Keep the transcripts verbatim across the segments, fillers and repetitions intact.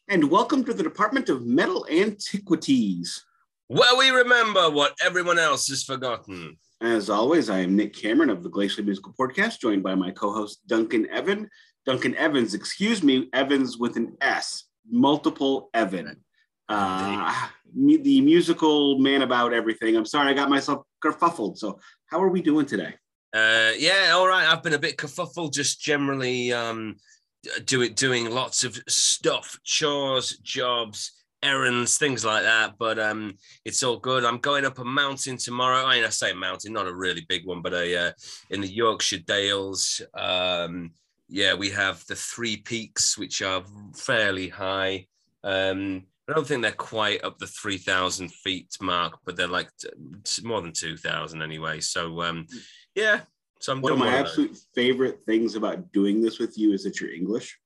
And welcome to the Department of Metal Antiquities. Where we remember what everyone else has forgotten. As always, I am Nick Cameron of the Glacial Musical Podcast, joined by my co-host Duncan Evan. Duncan Evans, excuse me, Evans with an S, multiple Evan. Uh, the musical man about everything. I'm sorry, I got myself kerfuffled. So how are we doing today? Uh, yeah, all right. I've been a bit kerfuffled, just generally um, doing doing lots of stuff, chores, jobs, errands, things like that. But um, it's all good. I'm going up a mountain tomorrow. I mean, I say mountain, not a really big one, but a uh, in the Yorkshire Dales. Um, yeah, we have the three peaks, which are fairly high. Um, I don't think they're quite up the three thousand feet mark, but they're like more than two thousand anyway. So, um, yeah. So I'm one of my one absolute of favorite things about doing this with you is that you're English.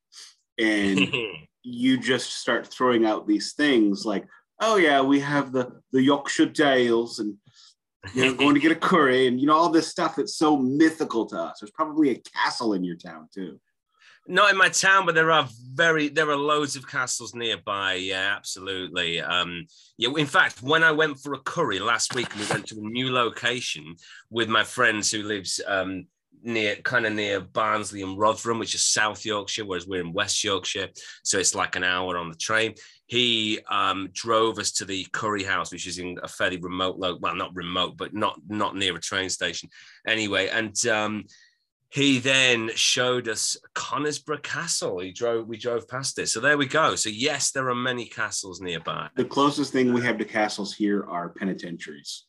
And you just start throwing out these things like, oh, yeah, we have the, the Yorkshire Dales and, you know, going to get a curry and, you know, all this stuff that's so mythical to us. There's probably a castle in your town, too. Not in my town, but there are very there are loads of castles nearby. Yeah, absolutely. Um, yeah, in fact, when I went for a curry last week, we went to a new location with my friends who lives um, near kind of near Barnsley and Rotherham, which is South Yorkshire, whereas we're in West Yorkshire, so it's like an hour on the train. He um, drove us to the curry house, which is in a fairly remote, lo- well, not remote, but not not near a train station. Anyway, and um, he then showed us Conisbrough Castle. He drove, we drove past it. So there we go. So yes, there are many castles nearby. The closest thing we have to castles here are penitentiaries.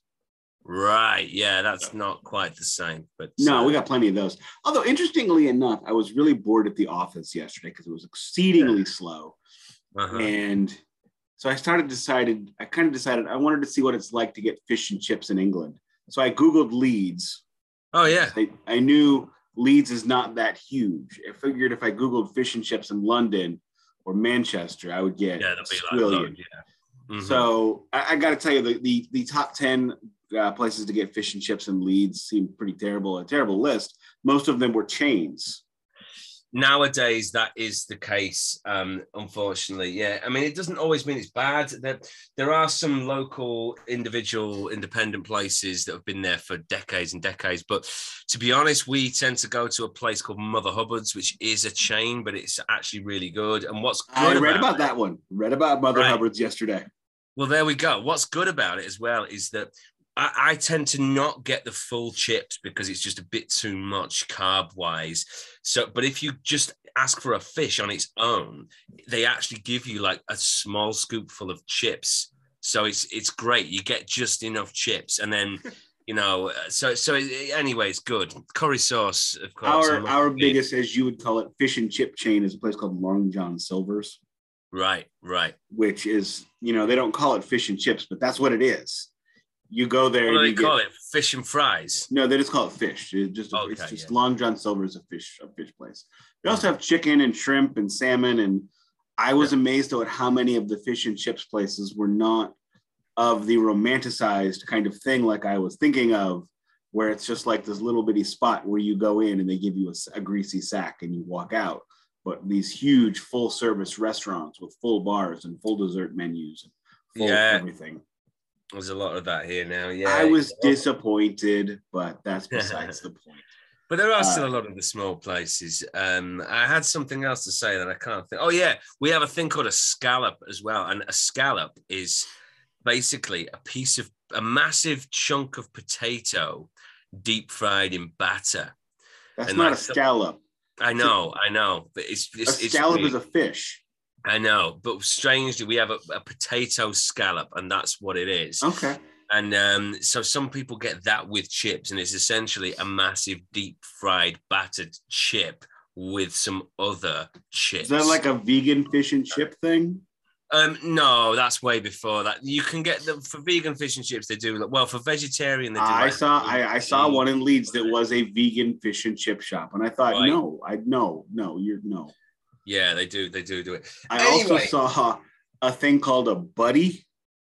Right. Yeah, that's not quite the same. But no, uh, we got plenty of those. Although, interestingly enough, I was really bored at the office yesterday because it was exceedingly yeah. slow. Uh-huh. And so I started decided, I kind of decided I wanted to see what it's like to get fish and chips in England. So I Googled Leeds. Oh, yeah. I, I knew Leeds is not that huge. I figured if I Googled fish and chips in London or Manchester, I would get yeah, a squillion. Yeah. Mm-hmm. So I, I got to tell you, the, the, the top ten uh, places to get fish and chips in Leeds seemed pretty terrible, a terrible list. Most of them were chains. Nowadays, that is the case, um, unfortunately. Yeah, I mean, it doesn't always mean it's bad. There, there are some local, individual, independent places that have been there for decades and decades. But to be honest, we tend to go to a place called Mother Hubbard's, which is a chain, but it's actually really good. And what's good I read about, about that one. Read about Mother right. Hubbard's yesterday. Well, there we go. What's good about it as well is that I, I tend to not get the full chips because it's just a bit too much carb-wise. So, but if you just ask for a fish on its own, they actually give you like a small scoop full of chips. So it's it's great. You get just enough chips, and then you know. So so anyway, it's good. Curry sauce, of course. Our our biggest, as you would call it, fish and chip chain is a place called Long John Silver's. Right, right. Which is, you know, they don't call it fish and chips, but that's what it is. You go there. What do and they you call get, it? Fish and fries? No, they just call it fish. It's just, okay, it's just yeah. Long John Silver's a fish, a fish place. They also have chicken and shrimp and salmon. And I was yeah. amazed at how many of the fish and chips places were not of the romanticized kind of thing like I was thinking of, where it's just like this little bitty spot where you go in and they give you a, a greasy sack and you walk out. But these huge full service restaurants with full bars and full dessert menus and full yeah. everything. There's a lot of that here now. Yeah, I was disappointed, but that's besides the point. But there are still uh, a lot of the small places. Um, I had something else to say that I can't think. Oh, yeah, we have a thing called a scallop as well. And a scallop is basically a piece of a massive chunk of potato deep fried in batter. That's and not a scallop. I know, I know. But it's, it's a scallop it's really, is a fish. I know, but strangely, we have a, a potato scallop, and that's what it is. Okay. And um, so some people get that with chips, and it's essentially a massive deep fried battered chip with some other chips. Is that like a vegan fish and chip thing? Um, no, that's way before that. You can get them for vegan fish and chips. They do well for vegetarian. They do. I like saw I, I saw one in Leeds that was a vegan fish and chip shop, and I thought, right. no, I no, no, you're no. Yeah, they do. They do do it. I anyway. also saw a thing called a buddy.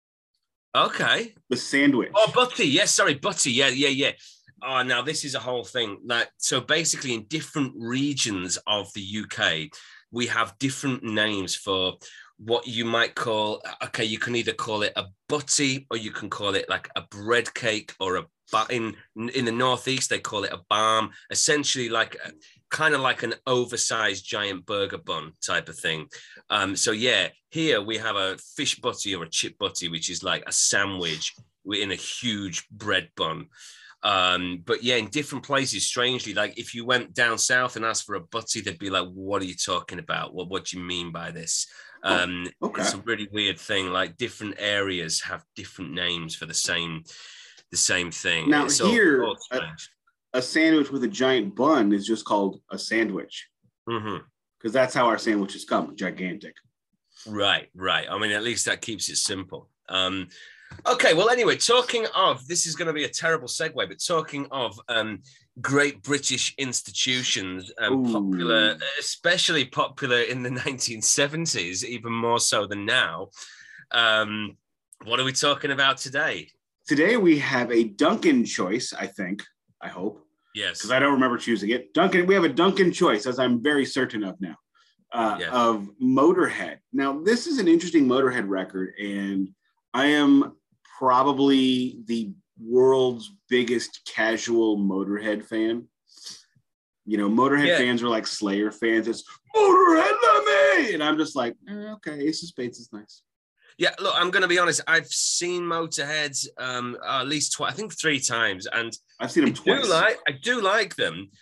Okay. The sandwich. Oh, butty. Yes, sorry, butty. Yeah, yeah, yeah. Oh, now this is a whole thing. Like, so basically, in different regions of the U K, we have different names for what you might call, okay, you can either call it a butty or you can call it like a bread cake or a, in, in the Northeast, they call it a barm, essentially like a, kind of like an oversized giant burger bun type of thing. Um, so yeah, here we have a fish butty or a chip butty, which is like a sandwich in a huge bread bun. Um, but yeah, in different places, strangely, like if you went down south and asked for a butty, they'd be like, what are you talking about? What, what do you mean by this? Um, oh, okay. It's a really weird thing. Like different areas have different names for the same, the same thing. Now it's here, all, all a, a sandwich with a giant bun is just called a sandwich. Mm-hmm. Because that's how our sandwiches come, gigantic. Right, right. I mean, at least that keeps it simple. Um, okay, well, anyway, talking of, this is going to be a terrible segue, but talking of um, great British institutions, um, popular, especially popular in the nineteen seventies, even more so than now. Um, what are we talking about today? Today we have a Duncan choice, I think, I hope. Yes. Because I don't remember choosing it. Duncan, we have a Duncan choice, as I'm very certain of now, uh, yeah. of Motorhead. Now, this is an interesting Motorhead record, and I am probably the world's biggest casual Motorhead fan. You know, Motorhead yeah. fans are like Slayer fans. It's Motorhead, let me! And I'm just like, eh, okay, Ace of Spades is nice. Yeah, look, I'm going to be honest. I've seen Motorhead um, at least twice, I think three times, and I've seen them I twice. Do like, I do like them,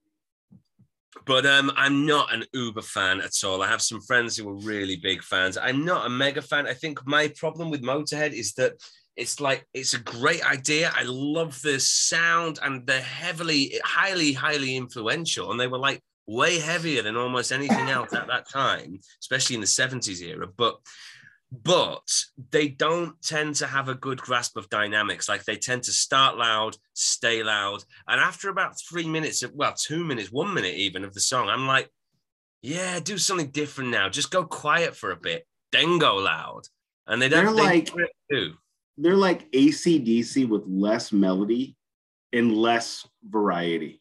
but um, I'm not an uber fan at all. I have some friends who are really big fans. I'm not a mega fan. I think my problem with Motorhead is that it's like, it's a great idea. I love the sound, and they're heavily, highly, highly influential, and they were like way heavier than almost anything else at that time, especially in the seventies era. But But they don't tend to have a good grasp of dynamics. Like they tend to start loud, stay loud. And after about three minutes, of, well, two minutes, one minute even of the song, I'm like, yeah, do something different now. Just go quiet for a bit, then go loud. And they don't they're they like, really do. They're like A C D C with less melody and less variety.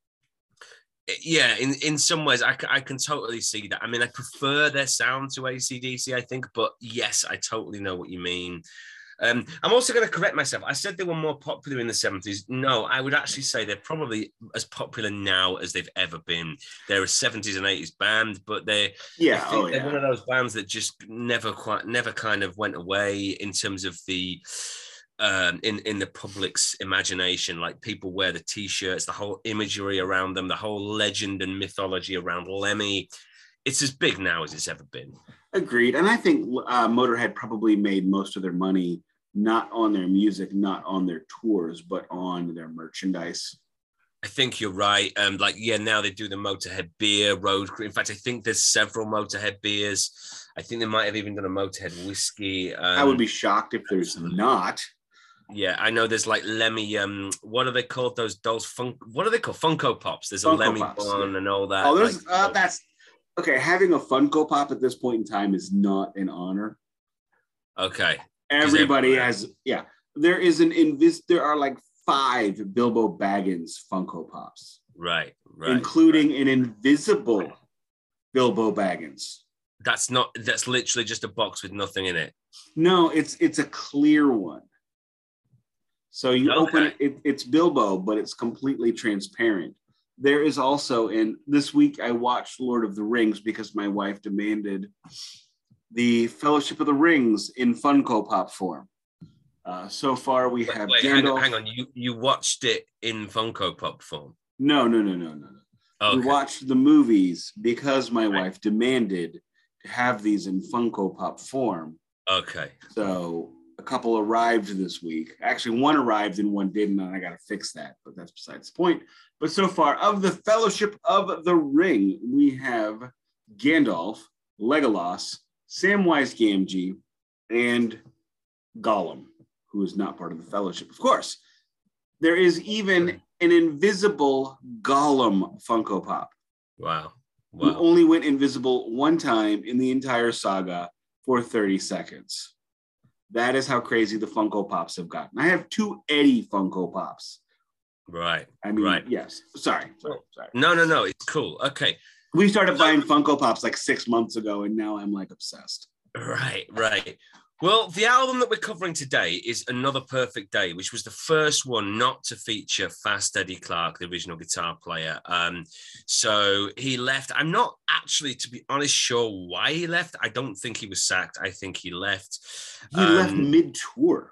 Yeah, in, in some ways, I, I can totally see that. I mean, I prefer their sound to A C D C, I think, but yes, I totally know what you mean. Um, I'm also going to correct myself. I said they were more popular in the seventies. No, I would actually say they're probably as popular now as they've ever been. They're a seventies and eighties band, but they, yeah, I think oh, they're yeah. one of those bands that just never quite, never kind of went away in terms of the... Um, in in the public's imagination, like people wear the t-shirts, the whole imagery around them, the whole legend and mythology around Lemmy. It's as big now as it's ever been. Agreed. And I think uh, Motorhead probably made most of their money not on their music, not on their tours, but on their merchandise. I think you're right. Um, like, yeah, now they do the Motorhead beer, Road Crew. In fact, I think there's several Motorhead beers. I think they might have even done a Motorhead whiskey. Um, I would be shocked if there's not. Yeah, I know there's like Lemmy, um, what are they called? Those dolls, funk, what are they called? Funko Pops. There's a Funko Lemmy Pops, one yeah. and all that. Oh, there's, like, uh, that's, okay, having a Funko Pop at this point in time is not an honor. Okay. Everybody has, yeah, there is an, invis. there are like five Bilbo Baggins Funko Pops. Right, right. Including an invisible Bilbo Baggins. That's not, that's literally just a box with nothing in it. No, it's it's a clear one. So you okay. open it, it, it's Bilbo, but it's completely transparent. There is also, in this week, I watched Lord of the Rings because my wife demanded the Fellowship of the Rings in Funko Pop form. Uh, so far, we have wait, Gandalf. Hang on, hang on. You, you watched it in Funko Pop form? No, no, no, no, no, no. Okay. We watched the movies because my right. wife demanded to have these in Funko Pop form. Okay. So a couple arrived this week. Actually, one arrived and one didn't, and I got to fix that, but that's besides the point. But so far, of the Fellowship of the Ring, we have Gandalf, Legolas, Samwise Gamgee, and Gollum, who is not part of the Fellowship, of course. There is even an invisible Gollum Funko Pop. Wow. Wow. Who only went invisible one time in the entire saga for thirty seconds. That is how crazy the Funko Pops have gotten. I have two Eddie Funko Pops. Right. I mean, right. yes. Sorry. Sorry. Sorry. No, no, no. It's cool. Okay. We started buying Funko Pops like six months ago, and now I'm like obsessed. Right, right. Well, the album that we're covering today is Another Perfect Day, which was the first one not to feature Fast Eddie Clarke, the original guitar player. Um, so he left. I'm not actually, to be honest, sure why he left. I don't think he was sacked. I think he left. He um, left mid-tour.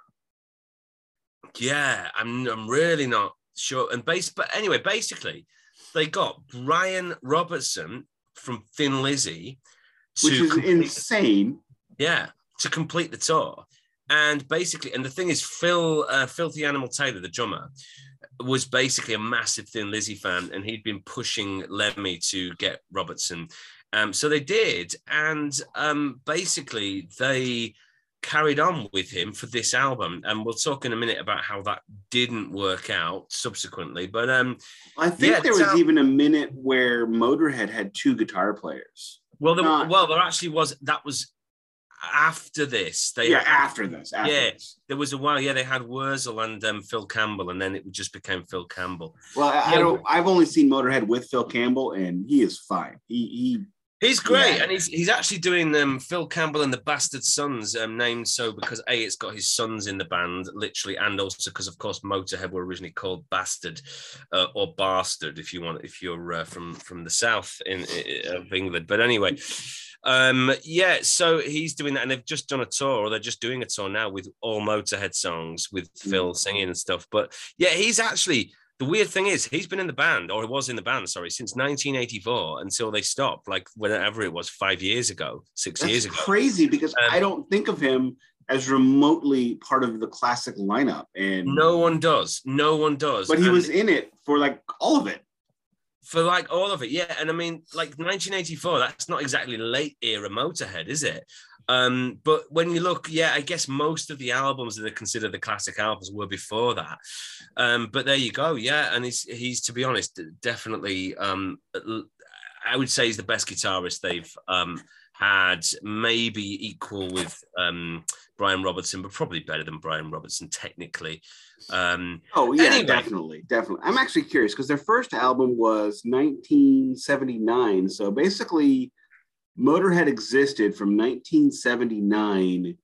Yeah, I'm, I'm really not sure. And base, but anyway, basically, they got Brian Robertson from Thin Lizzy, which is complete, insane. Yeah. To complete the tour. And basically, and the thing is, Phil, uh, Filthy Animal Taylor, the drummer, was basically a massive Thin Lizzy fan, and he'd been pushing Lemmy to get Robertson. Um, so they did. And um, basically, they carried on with him for this album. And we'll talk in a minute about how that didn't work out subsequently. But um, I think yeah, there was al- even a minute where Motorhead had two guitar players. Well, there, Not- well, there actually was, that was, after this, they yeah, after this, after yeah, this. There was a while. Yeah, they had Wurzel and um, Phil Campbell, and then it just became Phil Campbell. Well, I, yeah, I don't. I've only seen Motorhead with Phil Campbell, and he is fine. He he. He's great, yeah. And he's he's actually doing um, Phil Campbell and the Bastard Sons, um, named so because A, it's got his sons in the band, literally, and also because, of course, Motorhead were originally called Bastard uh, or Bastard, if you want, if you're uh, from from the south in, in of England. But anyway. Um, yeah, so he's doing that, and they've just done a tour, or they're just doing a tour now with all Motorhead songs with Phil singing and stuff. But yeah, he's actually, the weird thing is, he's been in the band, or he was in the band, sorry, since nineteen eighty-four until they stopped, like whenever it was, five years ago, six That's years ago. Crazy, because um, I don't think of him as remotely part of the classic lineup. And no one does. No one does. But he and was in it for like all of it. For like all of it, yeah. And I mean, like nineteen eighty-four, that's not exactly late era Motorhead, is it? Um, but when you look, yeah, I guess most of the albums that are considered the classic albums were before that. Um, but there you go, yeah. And he's, he's to be honest, definitely, um, I would say he's the best guitarist they've um, had, maybe equal with um, Brian Robertson, but probably better than Brian Robertson technically. Um, oh yeah, anyway. definitely, definitely. I'm actually curious because their first album was nineteen seventy-nine. So basically, Motorhead existed from nineteen seventy-nine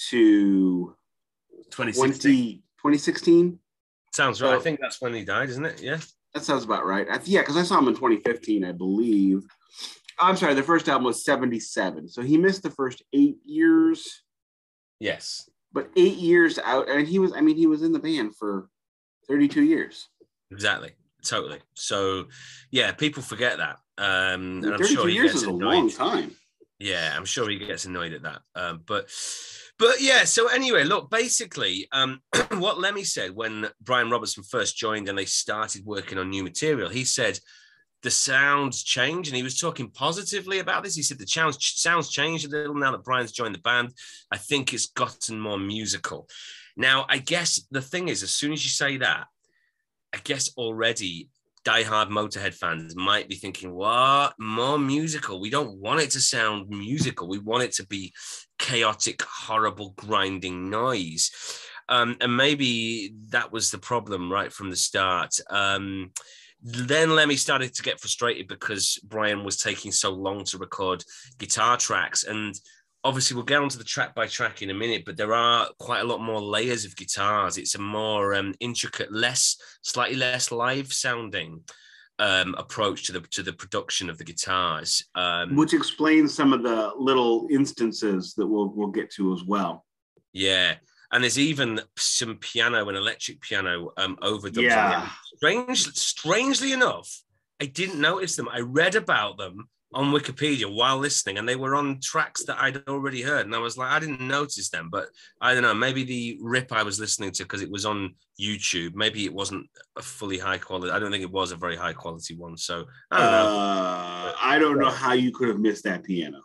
to twenty sixteen. twenty sixteen? Sounds right. So, I think that's when he died, isn't it? Yeah. That sounds about right. I, yeah, because I saw him in twenty fifteen, I believe. I'm sorry, the first album was seventy-seven. So he missed the first eight years. Yes. But eight years out, and he was, I mean, he was in the band for thirty-two years. Exactly. Totally. So, yeah, people forget that. Um, and I'm thirty-two sure he years gets is a annoyed. long time. Yeah, I'm sure he gets annoyed at that. Um, but, but yeah, so anyway, look, basically, um, what Lemmy said when Brian Robertson first joined and they started working on new material, he said, the sounds change, and he was talking positively about this. He said the sounds sounds changed a little now that Brian's joined the band. I think it's gotten more musical. Now, I guess the thing is, as soon as you say that, I guess already diehard Motorhead fans might be thinking, what? More musical? We don't want it to sound musical. We want it to be chaotic, horrible, grinding noise. Um, and maybe that was the problem right from the start. Um, Then Lemmy started to get frustrated because Brian was taking so long to record guitar tracks. And obviously we'll get onto the track by track in a minute, but there are quite a lot more layers of guitars. It's a more um, intricate, less, slightly less live sounding um, approach to the to the production of the guitars. Um, Which explains some of the little instances that we'll we'll get to as well. Yeah. And there's even some piano and electric piano um, overdubs. Yeah. Strange, strangely enough, I didn't notice them. I read about them on Wikipedia while listening, and they were on tracks that I'd already heard. And I was like, I didn't notice them, but I don't know, maybe the rip I was listening to, because it was on YouTube, maybe it wasn't a fully high quality. I don't think it was a very high quality one. So I don't know. Uh, I don't know how you could have missed that piano.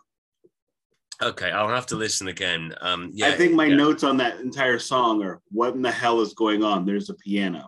Okay, I'll have to listen again. Um, yeah, I think my yeah. notes on that entire song are, what in the hell is going on? There's a piano.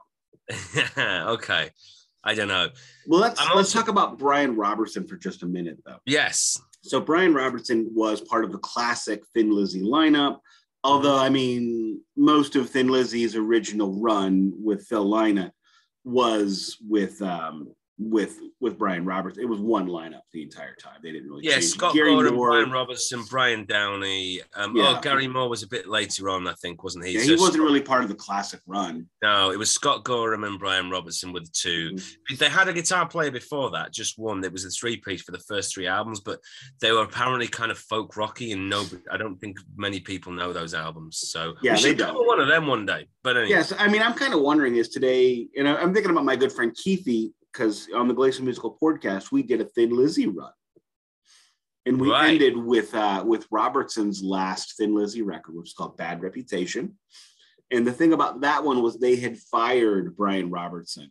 Okay. I don't know. Well, let's I'm let's also... talk about Brian Robertson for just a minute, though. Yes. So Brian Robertson was part of the classic Thin Lizzy lineup. Although, I mean, most of Thin Lizzy's original run with Phil Lynott was with um, with with Brian Roberts. It was one lineup the entire time. They didn't really yeah, change. Scott Gary Gordon, Moore, Brian Robertson, Brian Downey. Um, Yeah. Oh, Gary Moore was a bit later on, I think, wasn't he? yeah, So he wasn't Scott- really part of the classic run. No, it was Scott Gorham and Brian Robertson were the two. Mhm. They had a guitar player before that, just one. It was a three-piece for the first three albums, but they were apparently kind of folk rocky, and no, I don't think many people know those albums. So Yeah, we they should don't. cover one of them one day. But anyway, Yes, I mean, I'm kind of wondering is today, you know, I'm thinking about my good friend Keithy, because on the Glacier Musical podcast, we did a Thin Lizzy run. And we Right. ended with uh, with Robertson's last Thin Lizzy record, which is called Bad Reputation. And the thing about that one was they had fired Brian Robertson.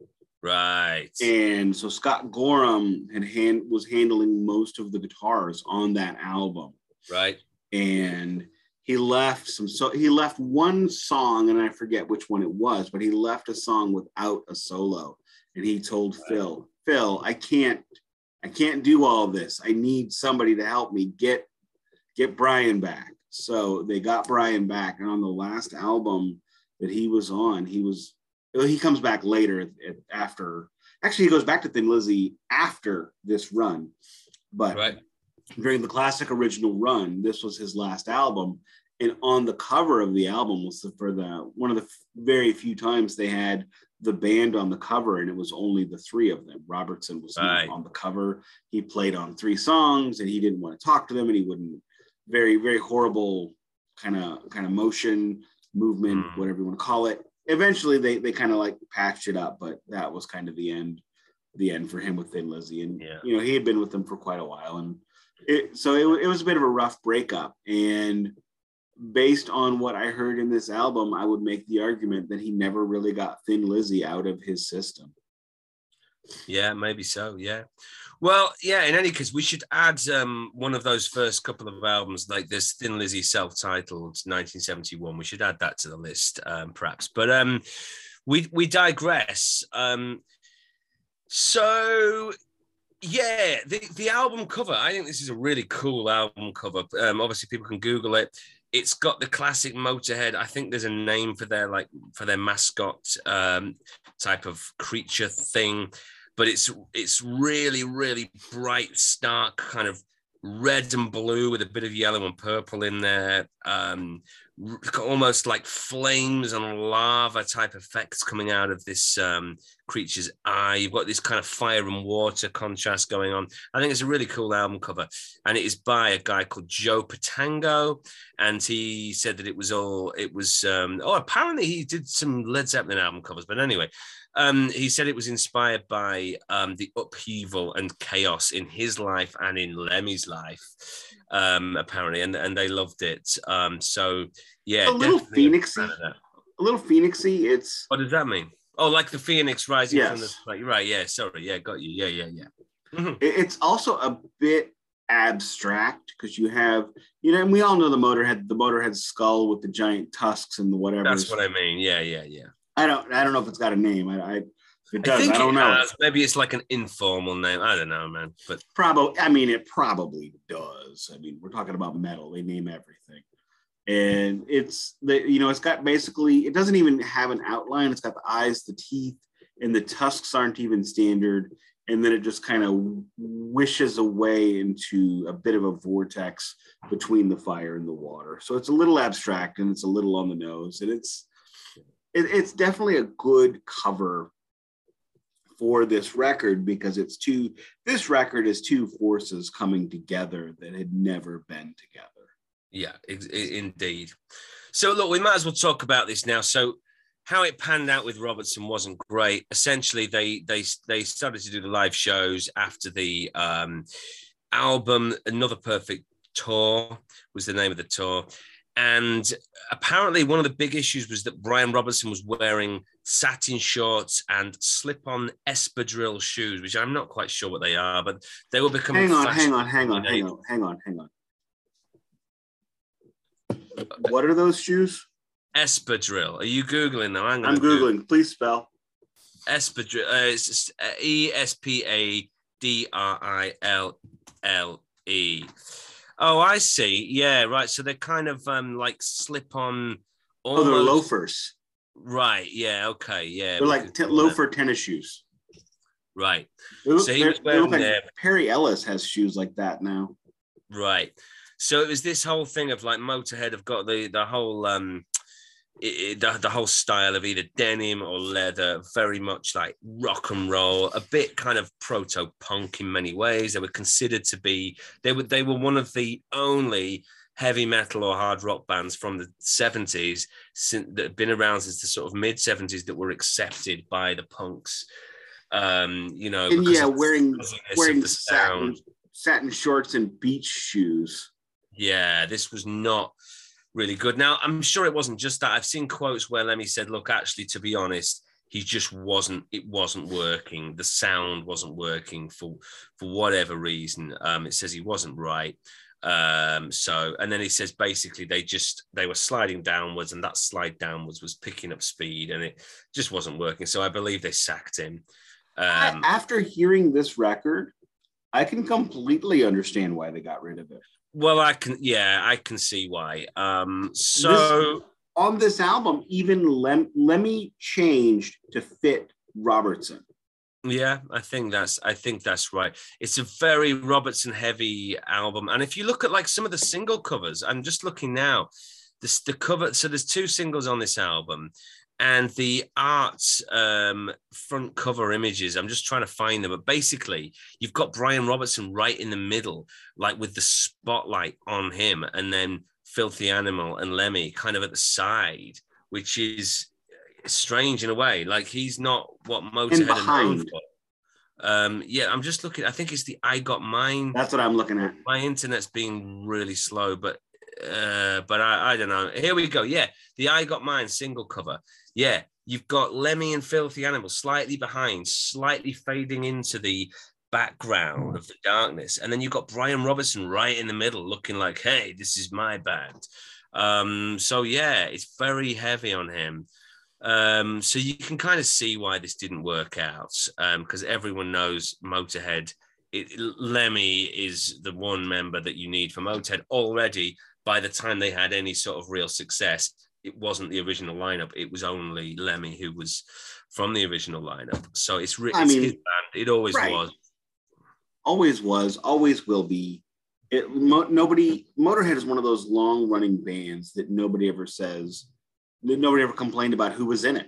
right. And so Scott Gorham had hand, was handling most of the guitars on that album. Right. And he left some, so he left one song, and I forget which one it was, but he left a song without a solo. And he told Right. Phil, Phil, I can't, I can't do all this. I need somebody to help me get, get Brian back. So they got Brian back. And on the last album that he was on, he was, well, he comes back later at- after, actually he goes back to Thin Lizzy after this run. But Right. during the classic original run, this was his last album. And on the cover of the album was the, for the one of the very few times they had the band on the cover, and it was only the three of them. Robertson was Right. not on the cover. He played on three songs, and he didn't want to talk to them, and he wouldn't. Very, very horrible kind of kind of motion, movement, Mm. whatever you want to call it. Eventually, they they kind of like patched it up, but that was kind of the end, the end for him with Thin Lizzy. And Yeah. you know, he had been with them for quite a while, and it, so it, it was a bit of a rough breakup. And based on what I heard in this album, I would make the argument that he never really got Thin Lizzy out of his system. Yeah, maybe so. Yeah. Well, yeah, in any case, we should add um, one of those first couple of albums, like this Thin Lizzy self-titled nineteen seventy-one. We should add that to the list, um, perhaps. But um, we we digress. Um, so, yeah, the, the album cover, I think this is a really cool album cover. Um, obviously, people can Google it. It's got the classic Motorhead. I think there's a name for their like for their mascot um, type of creature thing. But it's it's really, really bright, stark, kind of red and blue with a bit of yellow and purple in there. Um, almost like flames and lava type effects coming out of this um, creature's eye. You've got this kind of fire and water contrast going on. I think it's a really cool album cover. And it is by a guy called Joe Patango. And he said that it was all, it was, um, oh, apparently he did some Led Zeppelin album covers. But anyway, Um, he said it was inspired by um, the upheaval and chaos in his life and in Lemmy's life, um, apparently, and, and they loved it. Um, so, yeah. A little definitely Phoenixy. fan of that. A little Phoenixy. It's What does that mean? Oh, like the Phoenix rising Yes. from the right, right? Yeah, sorry, yeah, got you. Yeah, yeah, yeah. Mhm. it- it's also a bit abstract because you have, you know, and we all know the Motorhead, the Motorhead skull with the giant tusks and the whatever. That's what I mean. Yeah, yeah, yeah. I don't, I don't know if it's got a name. I, I if it I does. think I, don't it know. has. Maybe it's like an informal name. I don't know, man. But Probably. I mean, it probably does. I mean, we're talking about metal. They name everything, and it's the, you know, it's got basically. It doesn't even have an outline. It's got the eyes, the teeth, and the tusks aren't even standard. And then it just kind of wishes away into a bit of a vortex between the fire and the water. So it's a little abstract and it's a little on the nose, and it's it, it's definitely a good cover for this record because it's two. This record is two forces coming together that had never been together. yeah, ex- i- indeed. So look, we might as well talk about this now. So how it panned out with Robertson wasn't great. Essentially, they they they started to do the live shows after the um, album. Another Perfect Tour was the name of the tour. And apparently one of the big issues was that Brian Robertson was wearing satin shorts and slip-on espadrille shoes, which I'm not quite sure what they are, but they were becoming Hang on, fashion- hang on, hang on, hang on, hang on, hang on. What are those shoes? Espadrille. Are you Googling now? I'm, I'm Googling. Please spell. Espadrille. Uh, it's just, uh, E S P A D R I L L E. Oh, I see. Yeah, right. So they're kind of um like slip on. Oh, they're loafers. Right. Yeah. Okay. Yeah. They're like t- loafer tennis shoes. Right. It So he look, was they look wearing like their Perry Ellis has shoes like that now. right. So it was this whole thing of like Motorhead have got the the whole um it, it- the, the whole style of either denim or leather, very much like rock and roll, a bit kind of proto punk in many ways. They were considered to be they were they were one of the only heavy metal or hard rock bands from the seventies since, that had been around since the sort of mid seventies that were accepted by the punks. Um, you know, And because yeah, of wearing the fuzziness of wearing the satin sound. satin shorts and beach shoes. Yeah, this was not really good. Now, I'm sure it wasn't just that. I've seen quotes where Lemmy said, look, actually, to be honest, he just wasn't, it wasn't working. The sound wasn't working for, for whatever reason. Um, it says he wasn't right. Um, so, and then he says, basically, they just, they were sliding downwards and that slide downwards was picking up speed and it just wasn't working. So I believe they sacked him. I, Um, after hearing this record, I can completely understand why they got rid of it. well, I can, yeah, I can see why. Um, so... This, on this album, even Lem, Lemmy changed to fit Robertson. Yeah, I think that's I think that's right. It's a very Robertson heavy album, and if you look at like some of the single covers, I'm just looking now. This the cover. So there's two singles on this album, and the art um, front cover images. I'm just trying to find them, but basically you've got Brian Robertson right in the middle, like with the spotlight on him, and then Filthy Animal and Lemmy kind of at the side, which is strange in a way. Like he's not what Motorhead are known for. Um, yeah, I'm just looking. I think it's the I Got Mine. That's what I'm looking at. My internet's being really slow, but uh, but I, I don't know. Here we go. Yeah, the I Got Mine single cover. Yeah, you've got Lemmy and Filthy Animal slightly behind, slightly fading into the background of the darkness, and then you've got Brian Robertson right in the middle, looking like, "Hey, this is my band." Um, so yeah, it's very heavy on him. Um, so you can kind of see why this didn't work out, because um, everyone knows Motorhead. It, Lemmy is the one member that you need for Motorhead already. By the time they had any sort of real success, it wasn't the original lineup. It was only Lemmy who was from the original lineup. So it's, it's I mean, his band. It always right. was. Always was, always will be. It, mo- nobody, Motorhead is one of those long running bands that nobody ever says, nobody ever complained about who was in it.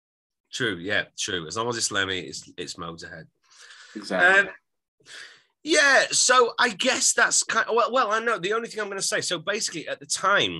True, yeah, true. As long as it's Lemmy, it's, it's Motorhead. Exactly. Um, yeah, so I guess that's kind of, well, well, I know the only thing I'm going to say. So basically at the time,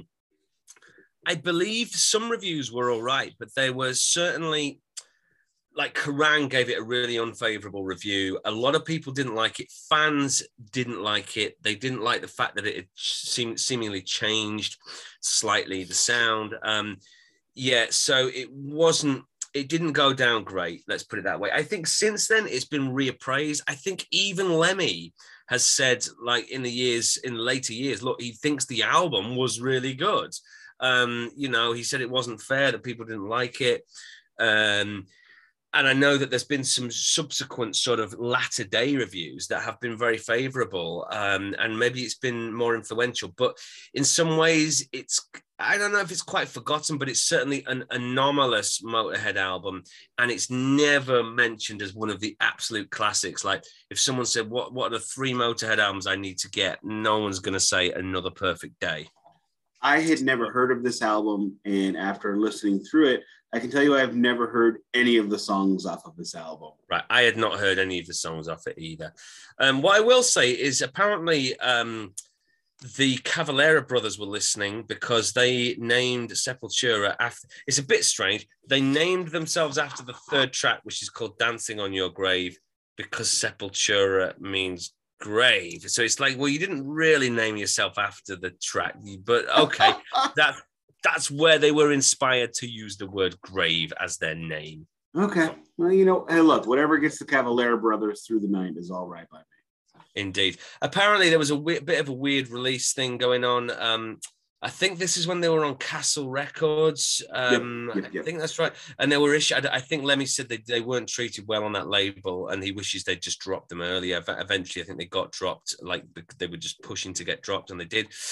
I believe some reviews were all right, but they were certainly, like Kerrang gave it a really unfavorable review. A lot of people didn't like it. Fans didn't like it. They didn't like the fact that it had seemed, seemingly changed slightly the sound. Um, yeah, so it wasn't, it didn't go down great. Let's put it that way. I think since then it's been reappraised. I think even Lemmy has said, like in the years, in later years, look, he thinks the album was really good. Um, you know, he said it wasn't fair that people didn't like it. Um, And I know that there's been some subsequent sort of latter day reviews that have been very favorable, um, and maybe it's been more influential. But in some ways, it's, I don't know if it's quite forgotten, but it's certainly an anomalous Motorhead album. And it's never mentioned as one of the absolute classics. Like if someone said, what, what are the three Motorhead albums I need to get? No one's going to say Another Perfect Day. I had never heard of this album. And after listening through it, I can tell you I've never heard any of the songs off of this album. Right. I had not heard any of the songs off it either. Um, what I will say is apparently um, the Cavalera brothers were listening because they named Sepultura after, it's a bit strange. They named themselves after the third track, which is called Dancing on Your Grave, because Sepultura means grave. So it's like, well, you didn't really name yourself after the track, but okay, that that's where they were inspired to use the word grave as their name. Okay. Well, you know, hey, look, whatever gets the Cavalera brothers through the night is all right by me. Indeed. Apparently, there was a we- bit of a weird release thing going on. Um, I think this is when they were on Castle Records. Um, yep, yep, yep. I think that's right. And they were issued, I think Lemmy said they, they weren't treated well on that label and he wishes they'd just dropped them earlier. Eventually, I think they got dropped, like they were just pushing to get dropped and they did.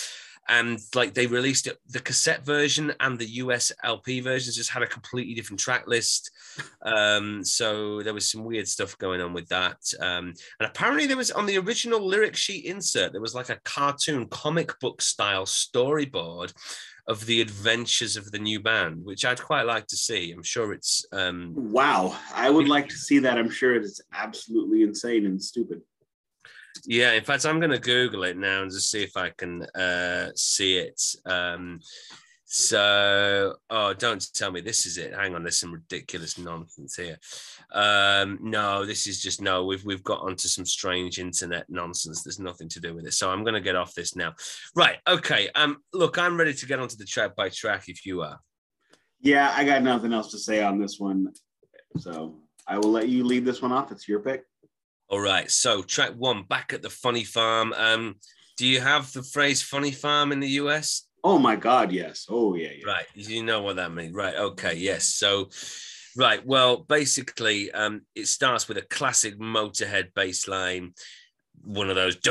and like they released it, the cassette version and the U S L P versions just had a completely different track list. Um, so there was some weird stuff going on with that. Um, and apparently there was on the original lyric sheet insert, there was like a cartoon comic book style storyboard of the adventures of the new band, which I'd quite like to see. I'm sure it's... Um, wow, I would like to see that. I'm sure it's absolutely insane and stupid. Yeah, in fact, I'm going to Google it now and just see if I can uh, see it. Um, so, oh, don't tell me this is it. Hang on, there's some ridiculous nonsense here. Um, no, this is just, no, we've we've got onto some strange internet nonsense. There's nothing to do with it. So I'm going to get off this now. Right, okay. Um, look, I'm ready to get onto the track by track if you are. Yeah, I got nothing else to say on this one. So I will let you lead this one off. It's your pick. All right, so track one, Back at the Funny Farm. Um, do you have the phrase funny farm in the U S? Oh my God, yes. Oh yeah, yeah. Right, you know what that means. Right, okay, yes. So, right, well, basically, um, it starts with a classic Motorhead bass line, one of those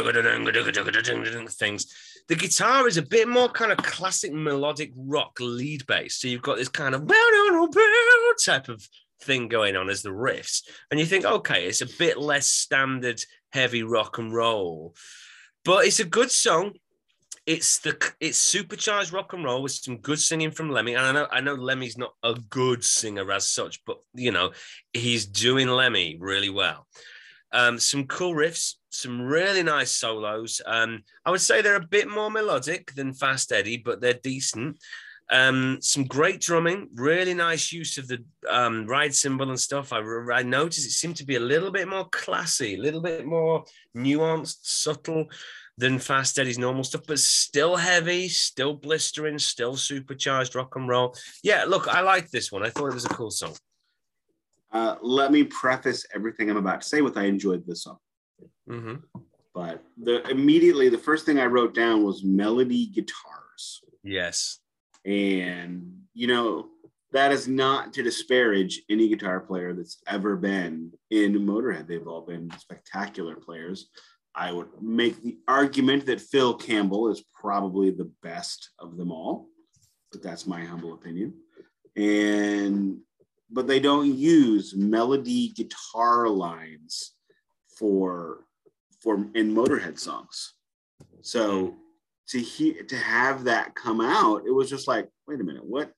things. The guitar is a bit more kind of classic melodic rock lead bass. So you've got this kind of type of thing going on as the riffs, and you think, okay, it's a bit less standard heavy rock and roll, but it's a good song. It's the it's supercharged rock and roll with some good singing from Lemmy. And I know I know Lemmy's not a good singer as such, but you know, he's doing Lemmy really well. Um, some cool riffs, some really nice solos. Um, I would say they're a bit more melodic than Fast Eddie, but they're decent. Um, some great drumming, really nice use of the um, ride cymbal and stuff. I, I noticed it seemed to be a little bit more classy, a little bit more nuanced, subtle than Fast Eddie's normal stuff, but still heavy, still blistering, still supercharged rock and roll. Yeah, look, I like this one. I thought it was a cool song. Uh, let me preface everything I'm about to say with I enjoyed this song. Mm-hmm. But the immediately, the first thing I wrote down was melody guitars. Yes. And, you know, that is not to disparage any guitar player that's ever been in Motorhead. They've all been spectacular players. I would make the argument that Phil Campbell is probably the best of them all, but that's my humble opinion. And, but they don't use melody guitar lines for, for in Motorhead songs. So to hear, to have that come out, it was just like, wait a minute, what,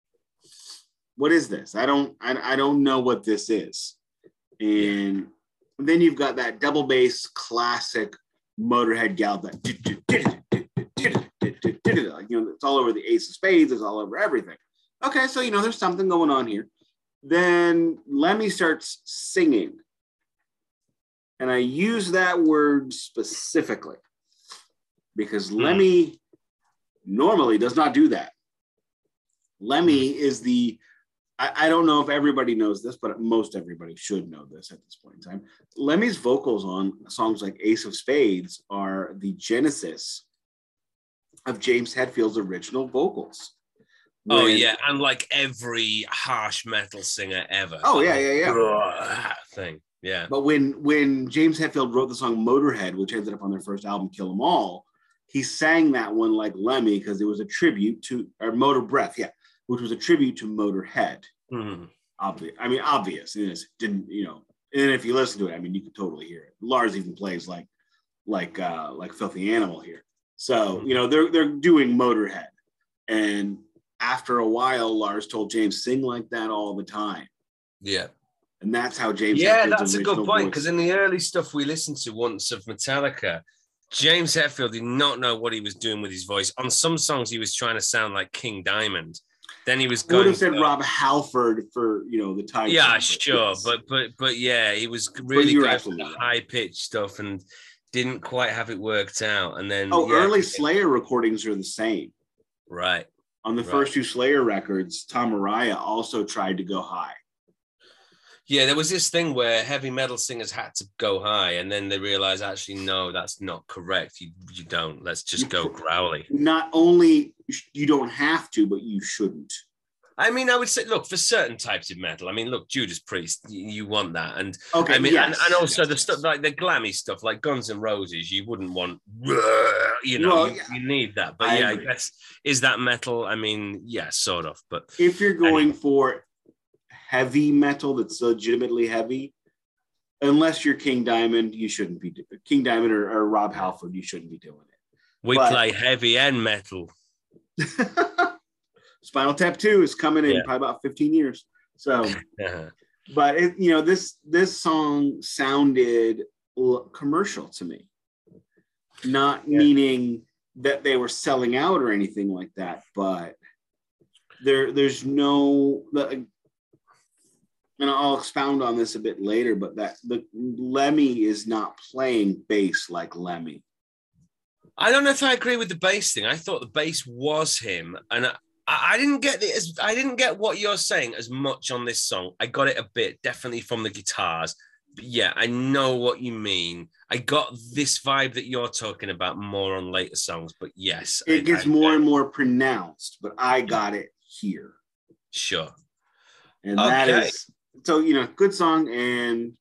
what is this? I don't, I, I don't know what this is. And then you've got that double bass classic Motorhead gal that, like, you know, it's all over the Ace of Spades, it's all over everything. Okay, so, you know, there's something going on here. Then Lemmy starts singing. And I use that word specifically because Lemmy normally does not do that. Lemmy is the, I, I don't know if everybody knows this, but most everybody should know this at this point in time. Lemmy's vocals on songs like Ace of Spades are the genesis of James Hetfield's original vocals. When, oh, yeah, and like every harsh metal singer ever. Oh, yeah, yeah, yeah. Thing, yeah. But when, when James Hetfield wrote the song Motorhead, which ended up on their first album, Kill 'Em All, he sang that one like Lemmy because it was a tribute to, or Motor Breath, yeah, which was a tribute to Motorhead. Mm. Obvious. I mean, obvious. It is, didn't, you know, and if you listen to it, I mean, you could totally hear it. Lars even plays like, like, uh, like Filthy Animal here. So, you know, they're, they're doing Motorhead. And after a while, Lars told James, sing like that all the time. Yeah. And that's how James. Yeah, that's a good point. Because in the early stuff we listened to once of Metallica, James Hetfield did not know what he was doing with his voice. On some songs, he was trying to sound like King Diamond. Then he was going. Would have said to, Rob Halford for, you know, the time. Yeah, sure, yes. but but but yeah, he was really good for the high pitched stuff and didn't quite have it worked out. And then oh, yeah, early Slayer recordings are the same. Right. On the right. first two Slayer records, Tom Araya also tried to go high. Yeah, there was this thing where heavy metal singers had to go high, and then they realized, actually, no, that's not correct. You, you don't. Let's just go growly. Not only you don't have to, but you shouldn't. I mean, I would say, look, for certain types of metal, I mean, look, Judas Priest, you, you want that. And okay, I mean, yes, and, and also yes, the yes. stuff like the glammy stuff, like Guns N' Roses, you wouldn't want, you know, Well, you, yeah, you need that. But I yeah, agree. I guess, is that metal? I mean, yeah, sort of. But If you're going anyway. for heavy metal that's legitimately heavy, unless you're King Diamond, you shouldn't be doing King Diamond or, or Rob Halford, you shouldn't be doing it. We But play heavy and metal. Spinal Tap two is coming in Yeah. probably about fifteen years. So, Uh-huh. but it, you know, this this song sounded l- commercial to me, not Yeah. meaning that they were selling out or anything like that, but there there's no, and I'll expound on this a bit later, but that the Lemmy is not playing bass like Lemmy. I don't know if I agree with the bass thing. I thought the bass was him, and I, I didn't get the, as I didn't get what you're saying as much on this song. I got it a bit, definitely from the guitars. But yeah, I know what you mean. I got this vibe that you're talking about more on later songs, but yes, It I, gets I, more I, and more pronounced, but I got it here. Sure. And that Okay. is, so, you know, good song. And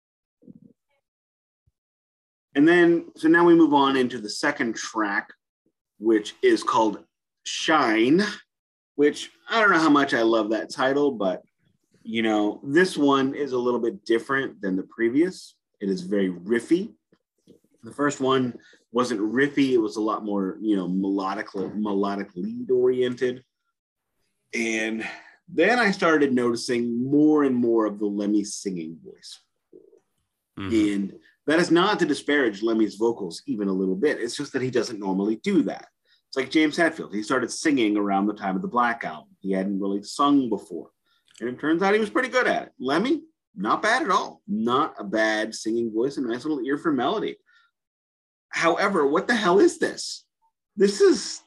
and then, so now we move on into the second track, which is called Shine, which I don't know how much I love that title, but, you know, this one is a little bit different than the previous. It is very riffy. The first one wasn't riffy. It was a lot more, you know, melodic, melodic lead oriented. And then I started noticing more and more of the Lemmy singing voice. Mm-hmm. And that is not to disparage Lemmy's vocals even a little bit. It's just that he doesn't normally do that. It's like James Hetfield. He started singing around the time of the Black Album. He hadn't really sung before. And it turns out he was pretty good at it. Lemmy, not bad at all. Not a bad singing voice, a nice little ear for melody. However, what the hell is this? This is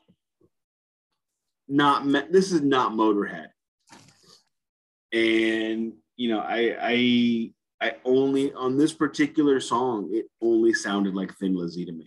not, this is not Motorhead. And, you know, I, I, I only, on this particular song, it only sounded like Thin Lizzy to me.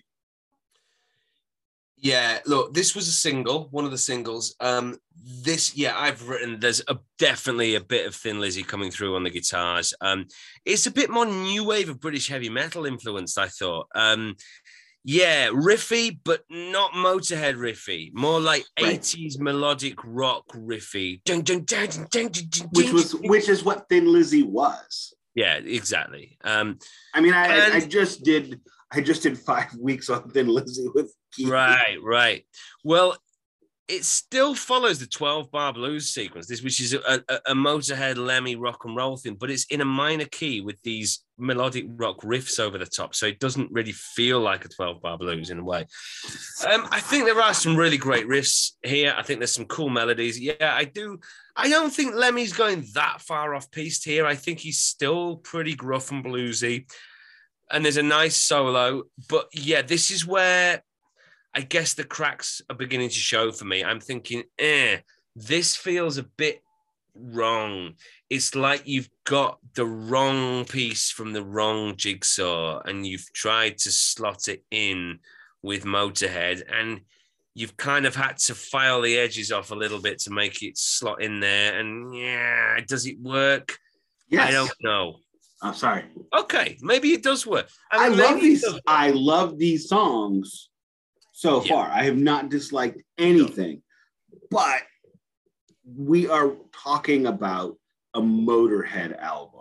Yeah, look, this was a single, one of the singles. Um, this, yeah, I've written, there's a, definitely a bit of Thin Lizzy coming through on the guitars. Um, it's a bit more new wave of British heavy metal influenced, I thought. Um, yeah, riffy, but not Motorhead riffy. More like right. eighties melodic rock riffy. Dun, dun, dun, dun, dun, dun, dun, which was, which is what Thin Lizzy was. Yeah, exactly. Um, I mean, I, and, I just did, I just did five weeks on Thin Lizzy with Keith. Right, right. Well, it still follows the twelve bar blues sequence, this which is a, a, a Motorhead Lemmy rock and roll thing, but it's in a minor key with these melodic rock riffs over the top, so it doesn't really feel like a twelve bar blues in a way. Um, I think there are some really great riffs here. I think there's some cool melodies. Yeah, I do. I don't think Lemmy's going that far off piste here. I think he's still pretty gruff and bluesy, and there's a nice solo. But yeah, this is where I guess the cracks are beginning to show for me. I'm thinking, eh, this feels a bit wrong. It's like you've got the wrong piece from the wrong jigsaw and you've tried to slot it in with Motorhead and you've kind of had to file the edges off a little bit to make it slot in there. And yeah, does it work? Yes. I don't know. I'm sorry. Okay, maybe it does work. I, mean, I love these. I love these songs. So yeah. far, I have not disliked anything, but we are talking about a Motorhead album.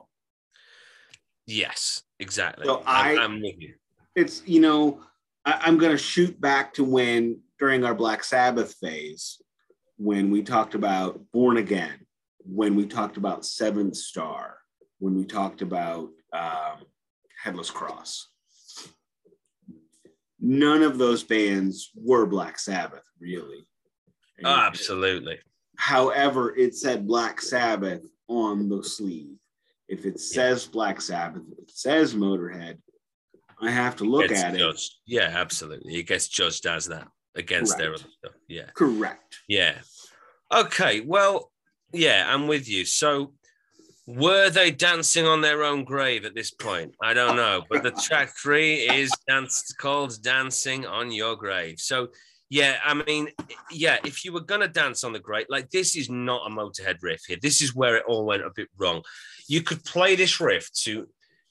Yes, exactly. So I'm, I, I'm with you. It's, you know, I, I'm going to shoot back to when, during our Black Sabbath phase, when we talked about Born Again, when we talked about Seventh Star, when we talked about um, Headless Cross. None of those bands were Black Sabbath, really. And oh, absolutely. However, it said Black Sabbath on the sleeve. If it says yeah. Black Sabbath, if it says Motorhead, I have to look at judged. it. Yeah, absolutely. It gets judged as that against Correct. their other stuff. Yeah. Correct. Yeah. Okay. Well, yeah, I'm with you. So, were they dancing on their own grave at this point? I don't know. But the track three is dance, called Dancing on Your Grave. So, Yeah, I mean, yeah, if you were going to dance on the great, like this is not a Motorhead riff here. This is where it all went a bit wrong. You could play this riff to